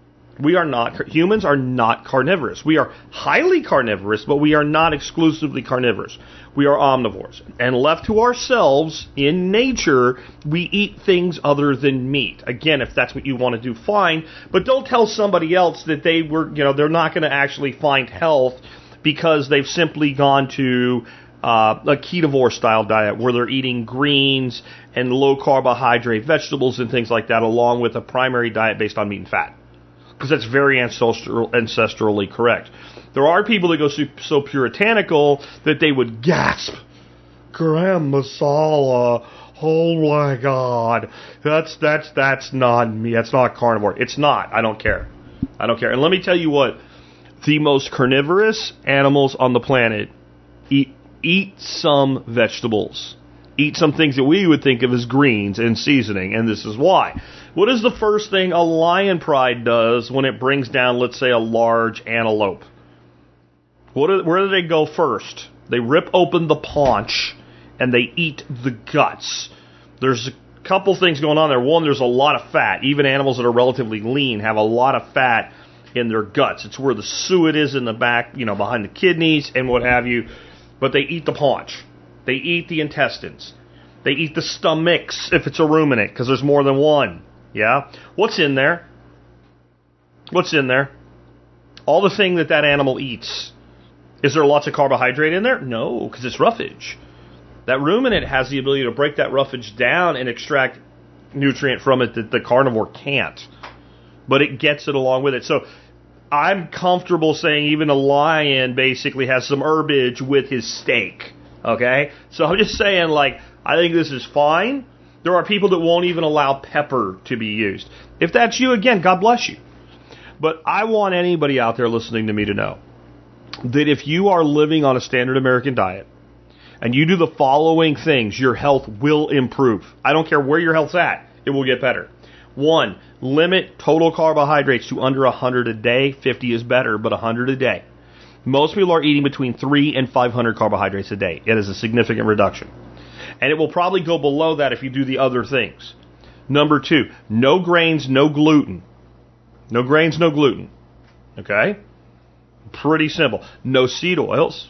Humans are not carnivorous. We are highly carnivorous, but we are not exclusively carnivorous. We are omnivores. And left to ourselves, in nature, we eat things other than meat. Again, if that's what you want to do, fine. But don't tell somebody else that they're not going to actually find health because they've simply gone to a ketovore style diet where they're eating greens and low carbohydrate vegetables and things like that, along with a primary diet based on meat and fat. Because that's very ancestrally correct. There are people that go so puritanical that they would gasp, Gram masala, oh my God, that's not me, that's not carnivore. It's not. I don't care. And let me tell you what, the most carnivorous animals on the planet eat some vegetables. Eat some things that we would think of as greens and seasoning, and this is why. What is the first thing a lion pride does when it brings down, let's say, a large antelope? Where do they go first? They rip open the paunch, and they eat the guts. There's a couple things going on there. One, there's a lot of fat. Even animals that are relatively lean have a lot of fat in their guts. It's where the suet is in the back, behind the kidneys and what have you. But they eat the paunch. They eat the intestines. They eat the stomachs if it's a ruminant, because there's more than one. Yeah? What's in there? All the thing that animal eats. Is there lots of carbohydrate in there? No, because it's roughage. That ruminant has the ability to break that roughage down and extract nutrient from it that the carnivore can't. But it gets it along with it. So I'm comfortable saying even a lion basically has some herbage with his steak. Okay? So I'm just saying, like, I think this is fine. There are people that won't even allow pepper to be used. If that's you, again, God bless you. But I want anybody out there listening to me to know that if you are living on a standard American diet and you do the following things, your health will improve. I don't care where your health's at, it will get better. 1, limit total carbohydrates to under 100 a day. 50 is better, but 100 a day. Most people are eating between 3 and 500 carbohydrates a day. It is a significant reduction. And it will probably go below that if you do the other things. Number 2, no grains, no gluten. No grains, no gluten. Okay? Pretty simple. No seed oils.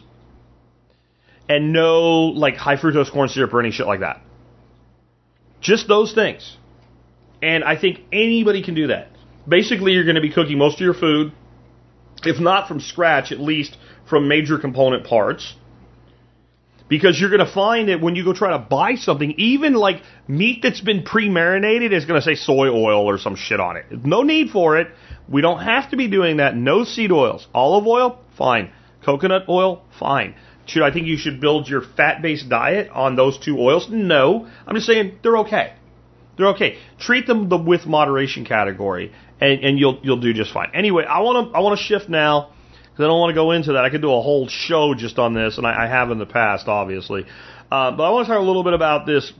And no, like, high fructose corn syrup or any shit like that. Just those things. And I think anybody can do that. Basically, you're going to be cooking most of your food, if not from scratch, at least from major component parts. Because you're going to find that when you go try to buy something, even like meat that's been pre-marinated is going to say soy oil or some shit on it. No need for it. We don't have to be doing that. No seed oils. Olive oil, fine. Coconut oil, fine. I think you should build your fat-based diet on those 2 oils? No. I'm just saying they're okay. They're okay. Treat them the with moderation category, and you'll do just fine. Anyway, I want to shift now. I don't want to go into that. I could do a whole show just on this, and I have in the past, obviously. But I want to talk a little bit about this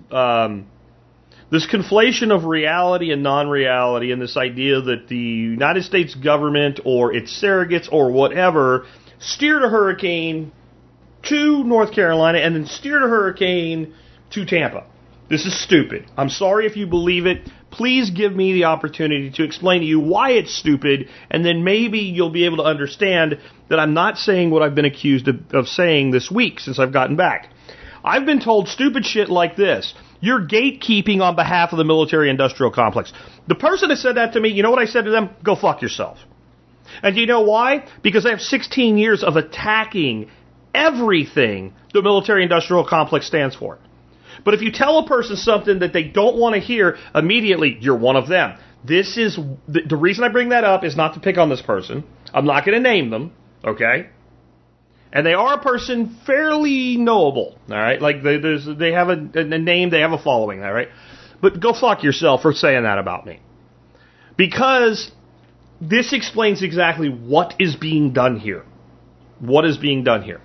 this conflation of reality and non-reality, and this idea that the United States government or its surrogates or whatever steered a hurricane to North Carolina and then steered a hurricane to Tampa. This is stupid. I'm sorry if you believe it. Please give me the opportunity to explain to you why it's stupid, and then maybe you'll be able to understand that I'm not saying what I've been accused of saying this week since I've gotten back. I've been told stupid shit like this. You're gatekeeping on behalf of the military-industrial complex. The person that said that to me, you know what I said to them? Go fuck yourself. And do you know why? Because I have 16 years of attacking everything the military-industrial complex stands for. But if you tell a person something that they don't want to hear, immediately, you're one of them. This is the reason I bring that up is not to pick on this person. I'm not going to name them, okay? And they are a person fairly knowable, all right? Like, they have a name, they have a following, all right? But go fuck yourself for saying that about me. Because this explains exactly what is being done here. What is being done here.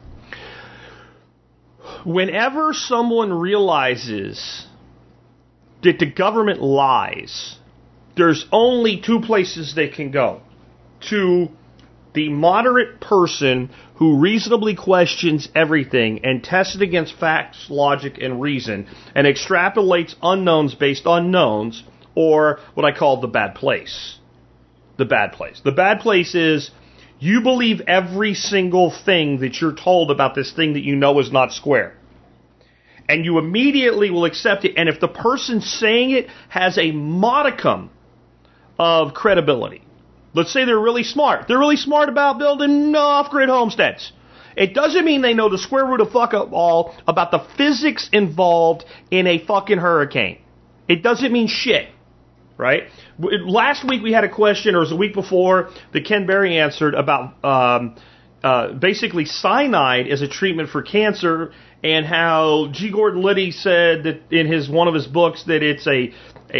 Whenever someone realizes that the government lies, there's only 2 places they can go. To the moderate person who reasonably questions everything and tests it against facts, logic, and reason, and extrapolates unknowns based on knowns, or what I call the bad place. The bad place. The bad place is you believe every single thing that you're told about this thing that you know is not square. And you immediately will accept it. And if the person saying it has a modicum of credibility, let's say they're really smart. They're really smart about building off-grid homesteads. It doesn't mean they know the square root of fuck up all about the physics involved in a fucking hurricane. It doesn't mean shit, right? Last week we had a question, or it was the week before, that Ken Berry answered about basically cyanide as a treatment for cancer, and how G. Gordon Liddy said that in one of his books that it's a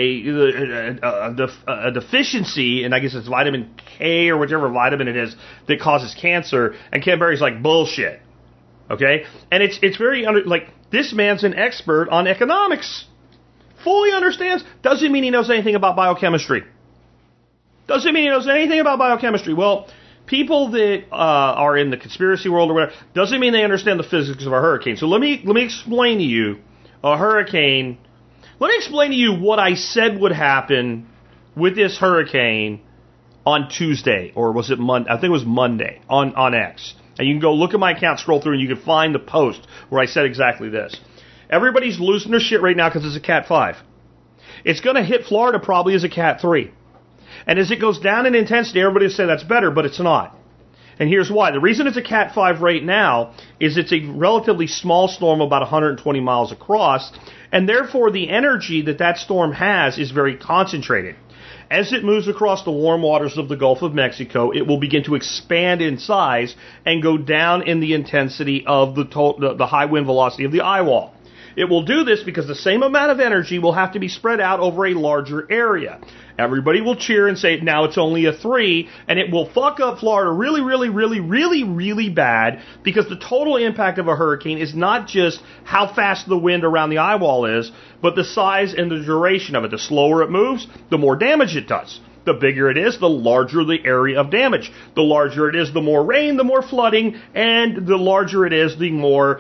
deficiency, and I guess it's vitamin K or whichever vitamin it is that causes cancer, and Ken Berry's like, bullshit. Okay? And it's very, like, this man's an expert on economics. Fully understands. Doesn't mean he knows anything about biochemistry. Doesn't mean he knows anything about biochemistry. Well, people that are in the conspiracy world or whatever, doesn't mean they understand the physics of a hurricane. So let me explain to you a hurricane. Let me explain to you what I said would happen with this hurricane on Tuesday, or was it Monday? I think it was Monday on X. And you can go look at my account, scroll through, and you can find the post where I said exactly this. Everybody's losing their shit right now because it's a Cat 5. It's going to hit Florida probably as a Cat 3. And as it goes down in intensity, everybody will say that's better, but it's not. And here's why. The reason it's a Cat 5 right now is it's a relatively small storm, about 120 miles across, and therefore the energy that storm has is very concentrated. As it moves across the warm waters of the Gulf of Mexico, it will begin to expand in size and go down in the intensity of the high wind velocity of the eye wall. It will do this because the same amount of energy will have to be spread out over a larger area. Everybody will cheer and say, now it's only a 3, and it will fuck up Florida really, really, really, really, really bad, because the total impact of a hurricane is not just how fast the wind around the eye wall is, but the size and the duration of it. The slower it moves, the more damage it does. The bigger it is, the larger the area of damage. The larger it is, the more rain, the more flooding, and the larger it is, the more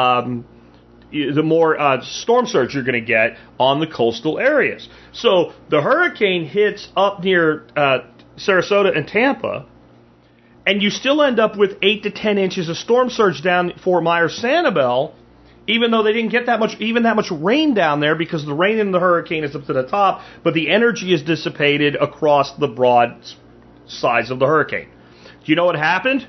storm surge you're going to get on the coastal areas. So the hurricane hits up near Sarasota and Tampa, and you still end up with 8 to 10 inches of storm surge down Fort Myers, Sanibel, even though they didn't get that much rain down there, because the rain in the hurricane is up to the top, but the energy is dissipated across the broad sides of the hurricane. Do you know what happened?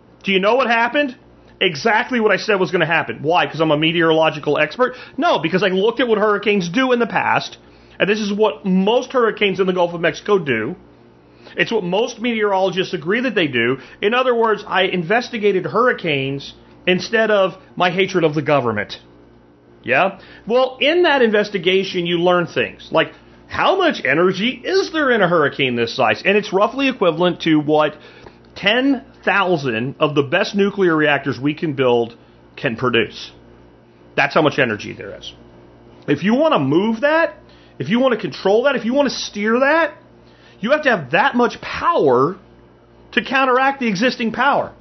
Exactly what I said was going to happen. Why? Because I'm a meteorological expert? No, because I looked at what hurricanes do in the past, and this is what most hurricanes in the Gulf of Mexico do. It's what most meteorologists agree that they do. In other words, I investigated hurricanes instead of my hatred of the government. Yeah? Well, in that investigation, you learn things like how much energy is there in a hurricane this size? And it's roughly equivalent to what 10,000 of the best nuclear reactors we can build can produce. That's how much energy there is. If you want to move that, if you want to control that, if you want to steer that, you have to have that much power to counteract the existing power.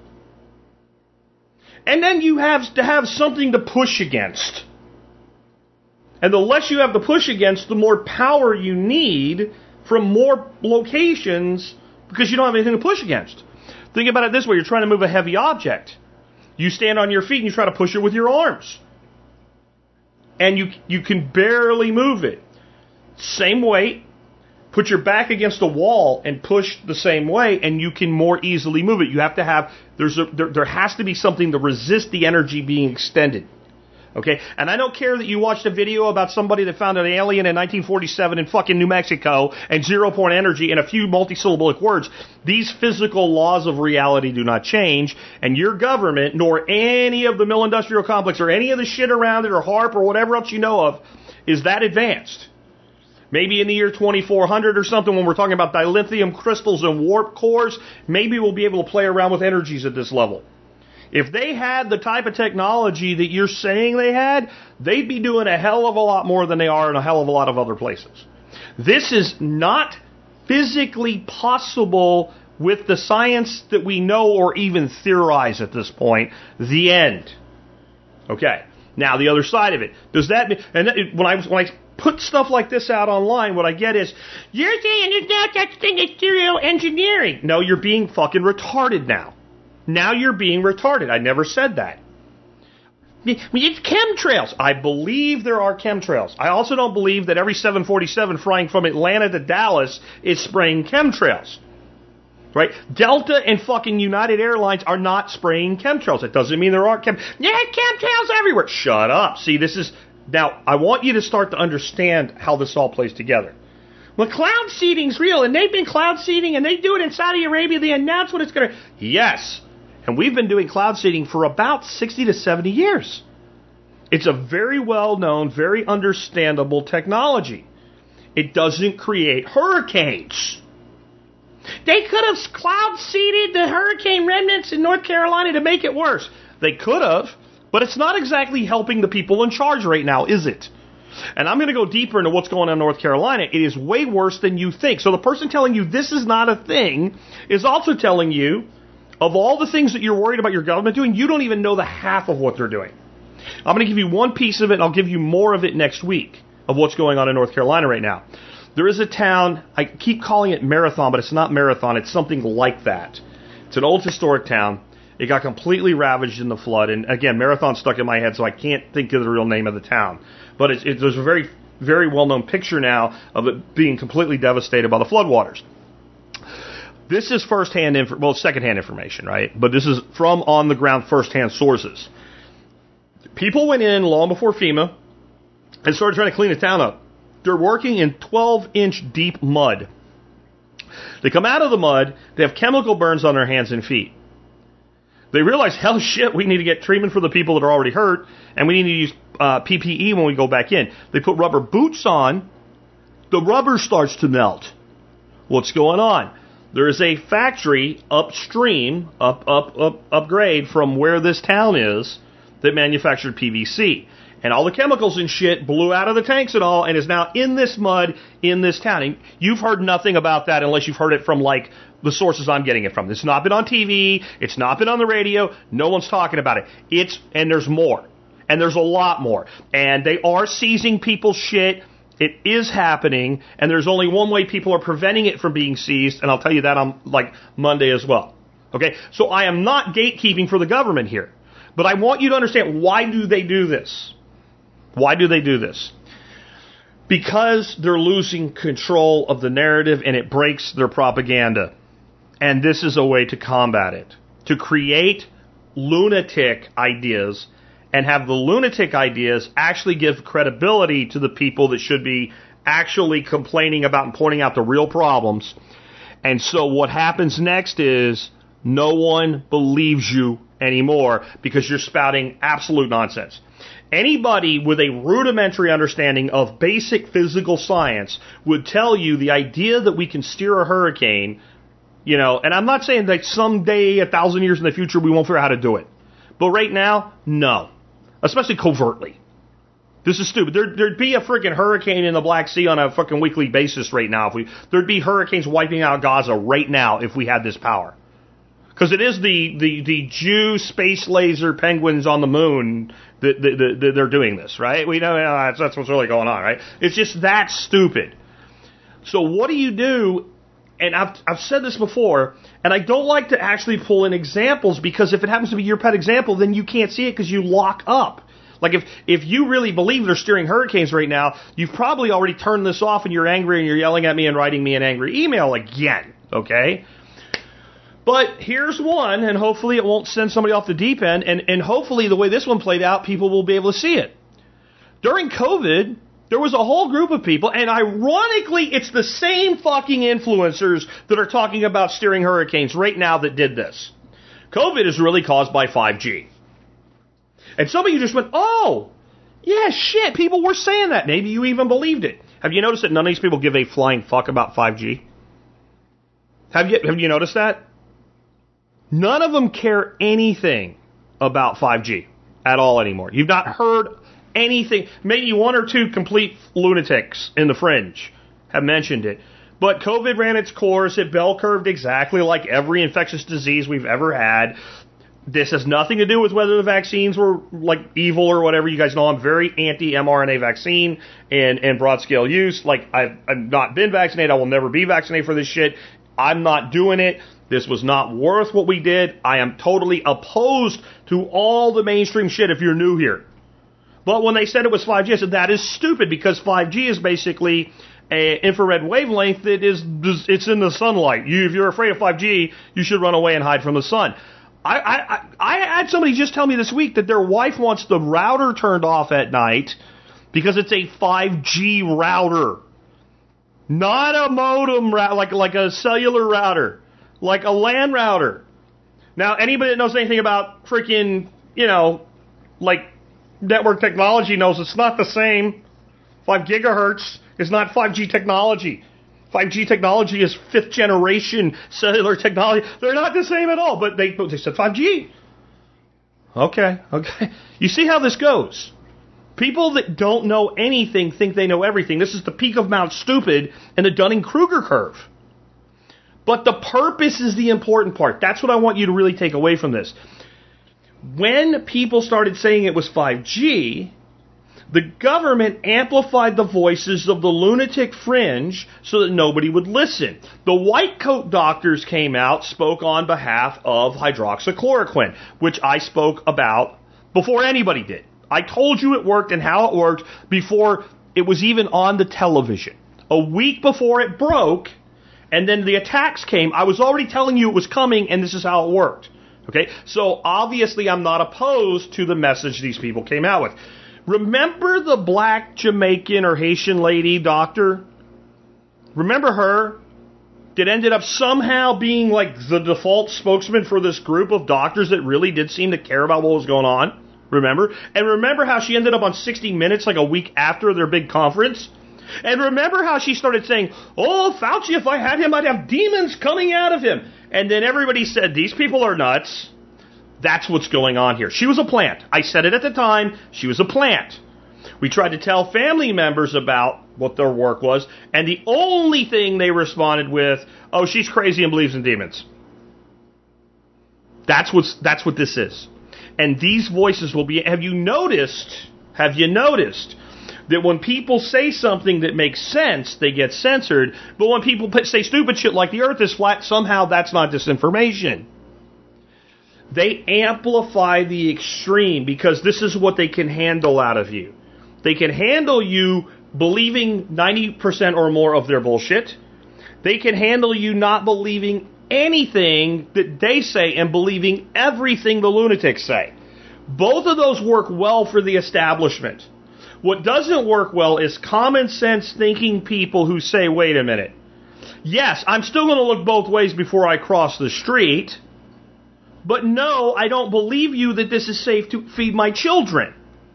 And then you have to have something to push against. And the less you have to push against, the more power you need from more locations, because you don't have anything to push against. Think about it this way. You're trying to move a heavy object. You stand on your feet and you try to push it with your arms. And you can barely move it. Same weight. Put your back against a wall and push the same way, and you can more easily move it. You have to have, there has to be something to resist the energy being extended. Okay? And I don't care that you watched a video about somebody that found an alien in 1947 in fucking New Mexico and 0-point energy and a few multisyllabic words. These physical laws of reality do not change, and your government, nor any of the mill industrial complex or any of the shit around it or HARP or whatever else you know of, is that advanced. Maybe in the year 2400 or something, when we're talking about dilithium crystals and warp cores, maybe we'll be able to play around with energies at this level. If they had the type of technology that you're saying they had, they'd be doing a hell of a lot more than they are in a hell of a lot of other places. This is not physically possible with the science that we know or even theorize at this point. The end. Okay. Now, the other side of it. Does that mean, and when I put stuff like this out online, what I get is, you're saying there's no such thing as serial engineering. No, you're being fucking retarded now. Now you're being retarded. I never said that. It's chemtrails. I believe there are chemtrails. I also don't believe that every 747 flying from Atlanta to Dallas is spraying chemtrails. Right? Delta and fucking United Airlines are not spraying chemtrails. It doesn't mean there aren't chemtrails everywhere. Shut up. See, this is... Now, I want you to start to understand how this all plays together. Well, cloud seeding's real, and they've been cloud seeding, and they do it in Saudi Arabia. They announce what it's going to... Yes. And we've been doing cloud seeding for about 60 to 70 years. It's a very well-known, very understandable technology. It doesn't create hurricanes. They could have cloud seeded the hurricane remnants in North Carolina to make it worse. They could have, but it's not exactly helping the people in charge right now, is it? And I'm going to go deeper into what's going on in North Carolina. It is way worse than you think. So the person telling you this is not a thing is also telling you, of all the things that you're worried about your government doing, you don't even know the half of what they're doing. I'm going to give you one piece of it, and I'll give you more of it next week, of what's going on in North Carolina right now. There is a town, I keep calling it Marathon, but it's not Marathon, it's something like that. It's an old historic town. It got completely ravaged in the flood, and again, Marathon stuck in my head, so I can't think of the real name of the town. But there's a very, very well-known picture now of it being completely devastated by the floodwaters. This is secondhand information, right? But this is from on-the-ground first-hand sources. People went in long before FEMA and started trying to clean the town up. They're working in 12-inch deep mud. They come out of the mud, they have chemical burns on their hands and feet. They realize, hell shit, we need to get treatment for the people that are already hurt, and we need to use PPE when we go back in. They put rubber boots on, the rubber starts to melt. What's going on? There is a factory upstream, upgrade from where this town is, that manufactured PVC. And all the chemicals and shit blew out of the tanks and all, and is now in this mud in this town. And you've heard nothing about that unless you've heard it from, like, the sources I'm getting it from. It's not been on TV. It's not been on the radio. No one's talking about it. And there's more. And there's a lot more. And they are seizing people's shit. It is happening. And there's only one way people are preventing it from being seized. And I'll tell you that on, like, Monday as well. Okay? So I am not gatekeeping for the government here. But I want you to understand, why do they do this? Why do they do this? Because they're losing control of the narrative and it breaks their propaganda. And this is a way to combat it. To create lunatic ideas and have the lunatic ideas actually give credibility to the people that should be actually complaining about and pointing out the real problems. And so what happens next is no one believes you anymore because you're spouting absolute nonsense. Anybody with a rudimentary understanding of basic physical science would tell you the idea that we can steer a hurricane, you know, and I'm not saying that someday, 1,000 years in the future, we won't figure out how to do it. But right now, no. Especially covertly. This is stupid. There'd be a freaking hurricane in the Black Sea on a fucking weekly basis right now. There'd be hurricanes wiping out Gaza right now if we had this power. Because it is the Jew space laser penguins on the moon that they're doing this, right? We know that's what's really going on, right? It's just that stupid. So what do you do? And I've said this before, and I don't like to actually pull in examples because if it happens to be your pet example, then you can't see it because you lock up. Like if you really believe they're steering hurricanes right now, you've probably already turned this off and you're angry and you're yelling at me and writing me an angry email again, okay? But here's one, and hopefully it won't send somebody off the deep end, and hopefully the way this one played out, people will be able to see it. During COVID, there was a whole group of people, and ironically, it's the same fucking influencers that are talking about steering hurricanes right now that did this. COVID is really caused by 5G. And some of you just went, oh, yeah, shit, people were saying that. Maybe you even believed it. Have you noticed that none of these people give a flying fuck about 5G? Have you noticed that? None of them care anything about 5G at all anymore. You've not heard anything. Maybe one or two complete lunatics in the fringe have mentioned it. But COVID ran its course. It bell-curved exactly like every infectious disease we've ever had. This has nothing to do with whether the vaccines were like evil or whatever. You guys know I'm very anti-mRNA vaccine and broad-scale use. Like, I've not been vaccinated. I will never be vaccinated for this shit. I'm not doing it. This was not worth what we did. I am totally opposed to all the mainstream shit if you're new here. But when they said it was 5G, I said that is stupid because 5G is basically an infrared wavelength that it's in the sunlight. If you're afraid of 5G, you should run away and hide from the sun. I had somebody just tell me this week that their wife wants the router turned off at night because it's a 5G router. Not a modem like a cellular router. Like a LAN router. Now, anybody that knows anything about freaking, like network technology knows it's not the same. 5 gigahertz is not 5G technology. 5G technology is 5th generation cellular technology. They're not the same at all, but they said 5G. Okay. You see how this goes. People that don't know anything think they know everything. This is the peak of Mount Stupid and the Dunning-Kruger curve. But the purpose is the important part. That's what I want you to really take away from this. When people started saying it was 5G, the government amplified the voices of the lunatic fringe so that nobody would listen. The white coat doctors came out, spoke on behalf of hydroxychloroquine, which I spoke about before anybody did. I told you it worked and how it worked before it was even on the television. A week before it broke, and then the attacks came, I was already telling you it was coming, and this is how it worked. Okay? So, obviously, I'm not opposed to the message these people came out with. Remember the black Jamaican or Haitian lady doctor? Remember her? that ended up somehow being like the default spokesman for this group of doctors that really did seem to care about what was going on. Remember? And remember how she ended up on 60 Minutes like a week after their big conference? And remember how she started saying, oh, Fauci, if I had him, I'd have demons coming out of him. And then everybody said, these people are nuts. That's what's going on here. She was a plant. I said it at the time. She was a plant. We tried to tell family members about what their work was, and the only thing they responded with, oh, she's crazy and believes in demons. That's what this is. And these voices will be, have you noticed that when people say something that makes sense, they get censored, but when people say stupid shit like the earth is flat, somehow that's not disinformation. They amplify the extreme because this is what they can handle out of you. They can handle you believing 90% or more of their bullshit. They can handle you not believing anything that they say and believing everything the lunatics say. Both of those work well for the establishment. What doesn't work well is common sense thinking people who say, wait a minute. Yes, I'm still going to look both ways before I cross the street. But no, I don't believe you that this is safe to feed my children.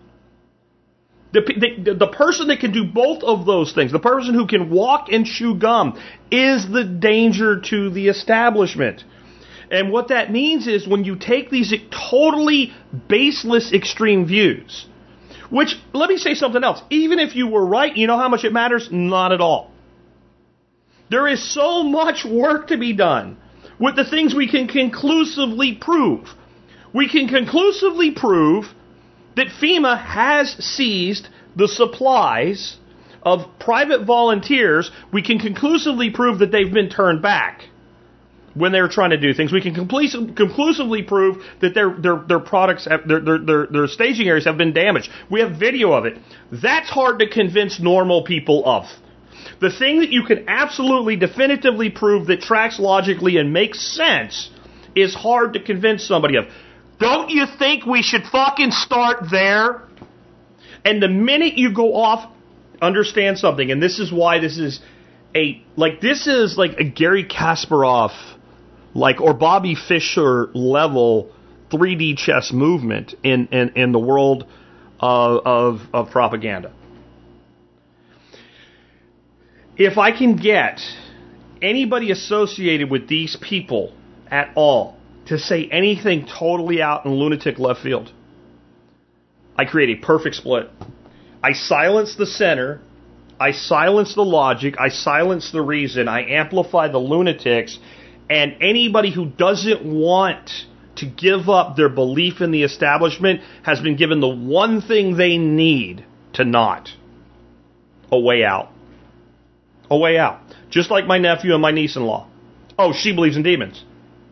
The person that can do both of those things, the person who can walk and chew gum, is the danger to the establishment. And what that means is when you take these totally baseless extreme views, which, let me say something else, even if you were right, you know how much it matters? Not at all. There is so much work to be done with the things we can conclusively prove. We can conclusively prove that FEMA has seized the supplies of private volunteers. We can conclusively prove that they've been turned back when they're trying to do things. We can conclusively prove that their products, their staging areas have been damaged. We have video of it. That's hard to convince normal people of. The thing that you can absolutely definitively prove that tracks logically and makes sense is hard to convince somebody of. Don't you think we should fucking start there? And the minute you go off, understand something, and this is why this is like a Gary Kasparov, or Bobby Fischer level 3D chess movement in the world of propaganda. If I can get anybody associated with these people at all to say anything totally out in lunatic left field, I create a perfect split. I silence the center, I silence the logic, I silence the reason, I amplify the lunatics, and anybody who doesn't want to give up their belief in the establishment has been given the one thing they need to not. A way out. A way out. Just like my nephew and my niece-in-law. Oh, she believes in demons.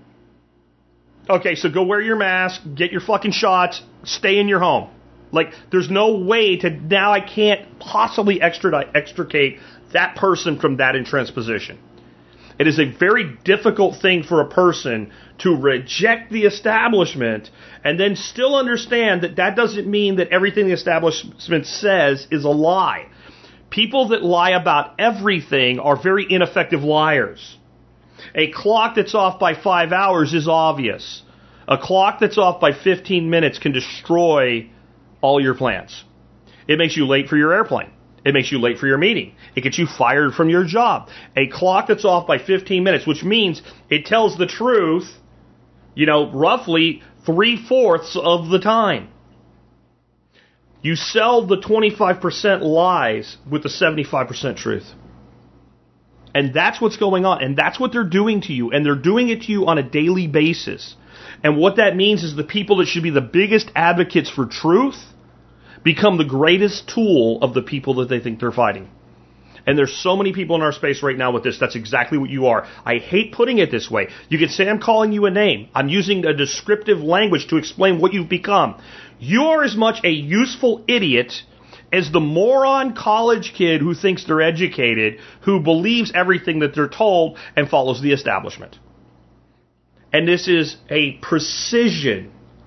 Okay, so go wear your mask, get your fucking shots, stay in your home. Like, there's no way to, now I can't possibly extricate that person from that entrenched position. It is a very difficult thing for a person to reject the establishment and then still understand that that doesn't mean that everything the establishment says is a lie. People that lie about everything are very ineffective liars. A clock that's off by 5 hours is obvious. A clock that's off by 15 minutes can destroy all your plans. It makes you late for your airplane. It makes you late for your meeting. It gets you fired from your job. A clock that's off by 15 minutes, which means it tells the truth, roughly 3/4 of the time. You sell the 25% lies with the 75% truth. And that's what's going on. And that's what they're doing to you. And they're doing it to you on a daily basis. And what that means is the people that should be the biggest advocates for truth become the greatest tool of the people that they think they're fighting. And there's so many people in our space right now with this. That's exactly what you are. I hate putting it this way. You can say I'm calling you a name. I'm using a descriptive language to explain what you've become. You're as much a useful idiot as the moron college kid who thinks they're educated, who believes everything that they're told and follows the establishment. And this is a precision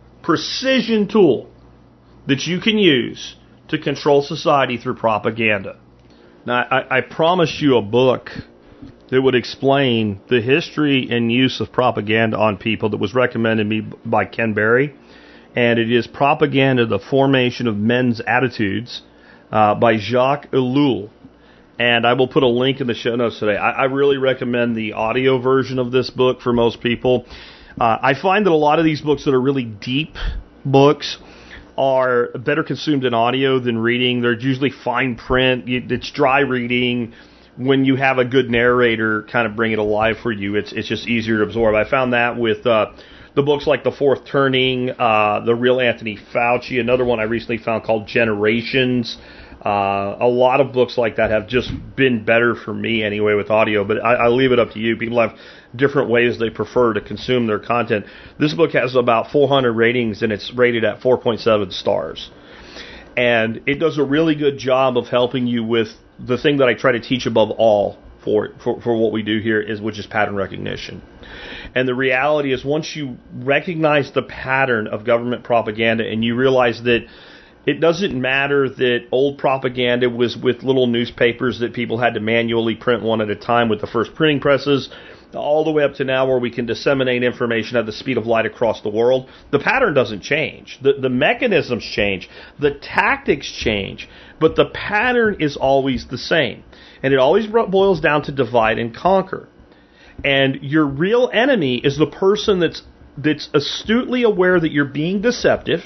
tool that you can use to control society through propaganda. Now, I promised you a book that would explain the history and use of propaganda on people that was recommended me by Ken Berry. And it is Propaganda, the Formation of Men's Attitudes by Jacques Ellul. And I will put a link in the show notes today. I really recommend the audio version of this book for most people. I find that a lot of these books that are really deep books are better consumed in audio than reading. They're usually fine print. It's dry reading. When you have a good narrator kind of bring it alive for you, it's just easier to absorb. I found that with the books like The Fourth Turning, The Real Anthony Fauci, another one I recently found called Generations. A lot of books like that have just been better for me anyway with audio, but I leave it up to you. People have different ways they prefer to consume their content. This book has about 400 ratings, and it's rated at 4.7 stars. And it does a really good job of helping you with the thing that I try to teach above all for what we do here, which is pattern recognition. And the reality is, once you recognize the pattern of government propaganda and you realize that it doesn't matter that old propaganda was with little newspapers that people had to manually print one at a time with the first printing presses, all the way up to now where we can disseminate information at the speed of light across the world. The pattern doesn't change. The mechanisms change. The tactics change. But the pattern is always the same. And it always boils down to divide and conquer. And your real enemy is the person that's astutely aware that you're being deceptive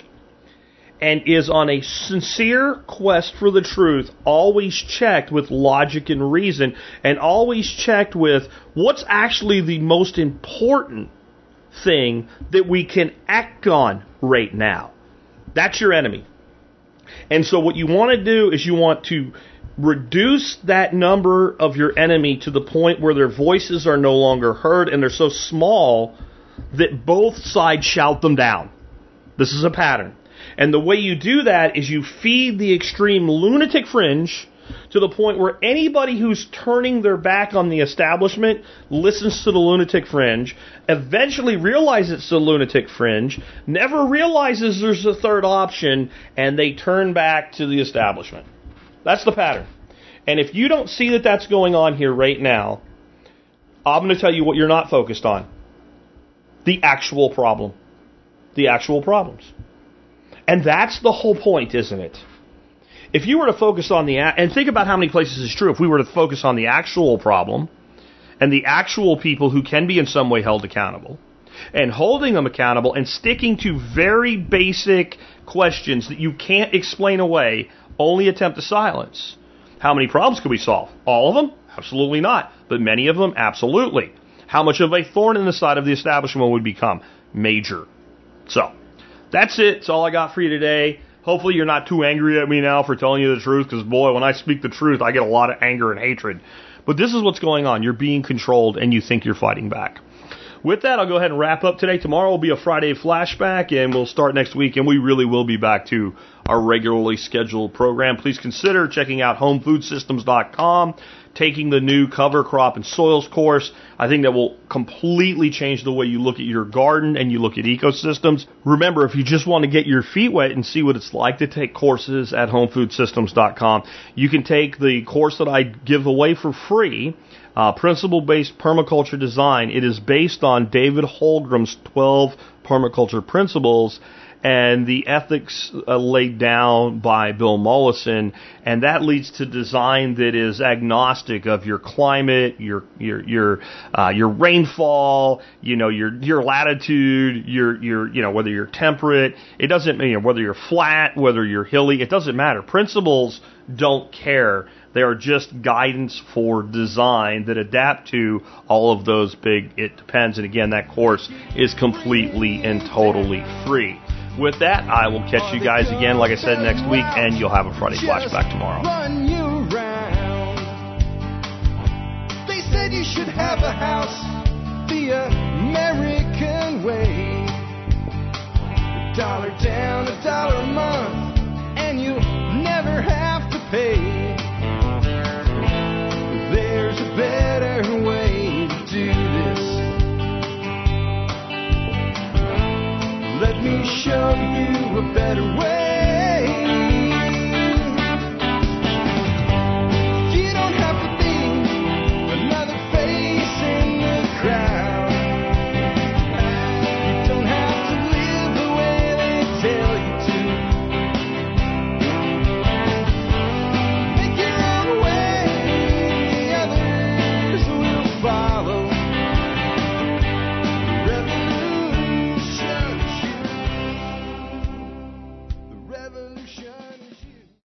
and is on a sincere quest for the truth, always checked with logic and reason, and always checked with what's actually the most important thing that we can act on right now. That's your enemy. And so what you want to do is you want to reduce that number of your enemy to the point where their voices are no longer heard, and they're so small that both sides shout them down. This is a pattern. And the way you do that is you feed the extreme lunatic fringe to the point where anybody who's turning their back on the establishment listens to the lunatic fringe, eventually realizes it's the lunatic fringe, never realizes there's a third option, and they turn back to the establishment. That's the pattern. And if you don't see that that's going on here right now, I'm going to tell you what you're not focused on. The actual problem. The actual problems. And that's the whole point, isn't it? If you were to focus on and think about how many places it's true, if we were to focus on the actual problem and the actual people who can be in some way held accountable, and holding them accountable and sticking to very basic questions that you can't explain away, only attempt to silence. How many problems could we solve? All of them? Absolutely not. But many of them? Absolutely. How much of a thorn in the side of the establishment would become? Major. So, that's it. That's all I got for you today. Hopefully you're not too angry at me now for telling you the truth, because, boy, when I speak the truth, I get a lot of anger and hatred. But this is what's going on. You're being controlled, and you think you're fighting back. With that, I'll go ahead and wrap up today. Tomorrow will be a Friday flashback, and we'll start next week, and we really will be back to our regularly scheduled program. Please consider checking out HomeFoodSystems.com, taking the new cover crop and soils course. I think that will completely change the way you look at your garden and you look at ecosystems. Remember, if you just want to get your feet wet and see what it's like to take courses at HomeFoodSystems.com, you can take the course that I give away for free, Principle-Based Permaculture Design. It is based on David Holmgren's 12 permaculture principles and the ethics laid down by Bill Mollison, and that leads to design that is agnostic of your climate, your rainfall, your latitude, your whether you're temperate. It doesn't whether you're flat, whether you're hilly. It doesn't matter. Principles don't care. They are just guidance for design that adapt to all of those big it depends. And again, that course is completely and totally free. With that, I will catch you guys again, like I said, next week, and you'll have a Friday flashback tomorrow. Run you round. They said you should have a house the American way. $1 down, $1 a month, and you'll never have to pay. There's a better way to do this. Let me show you a better way.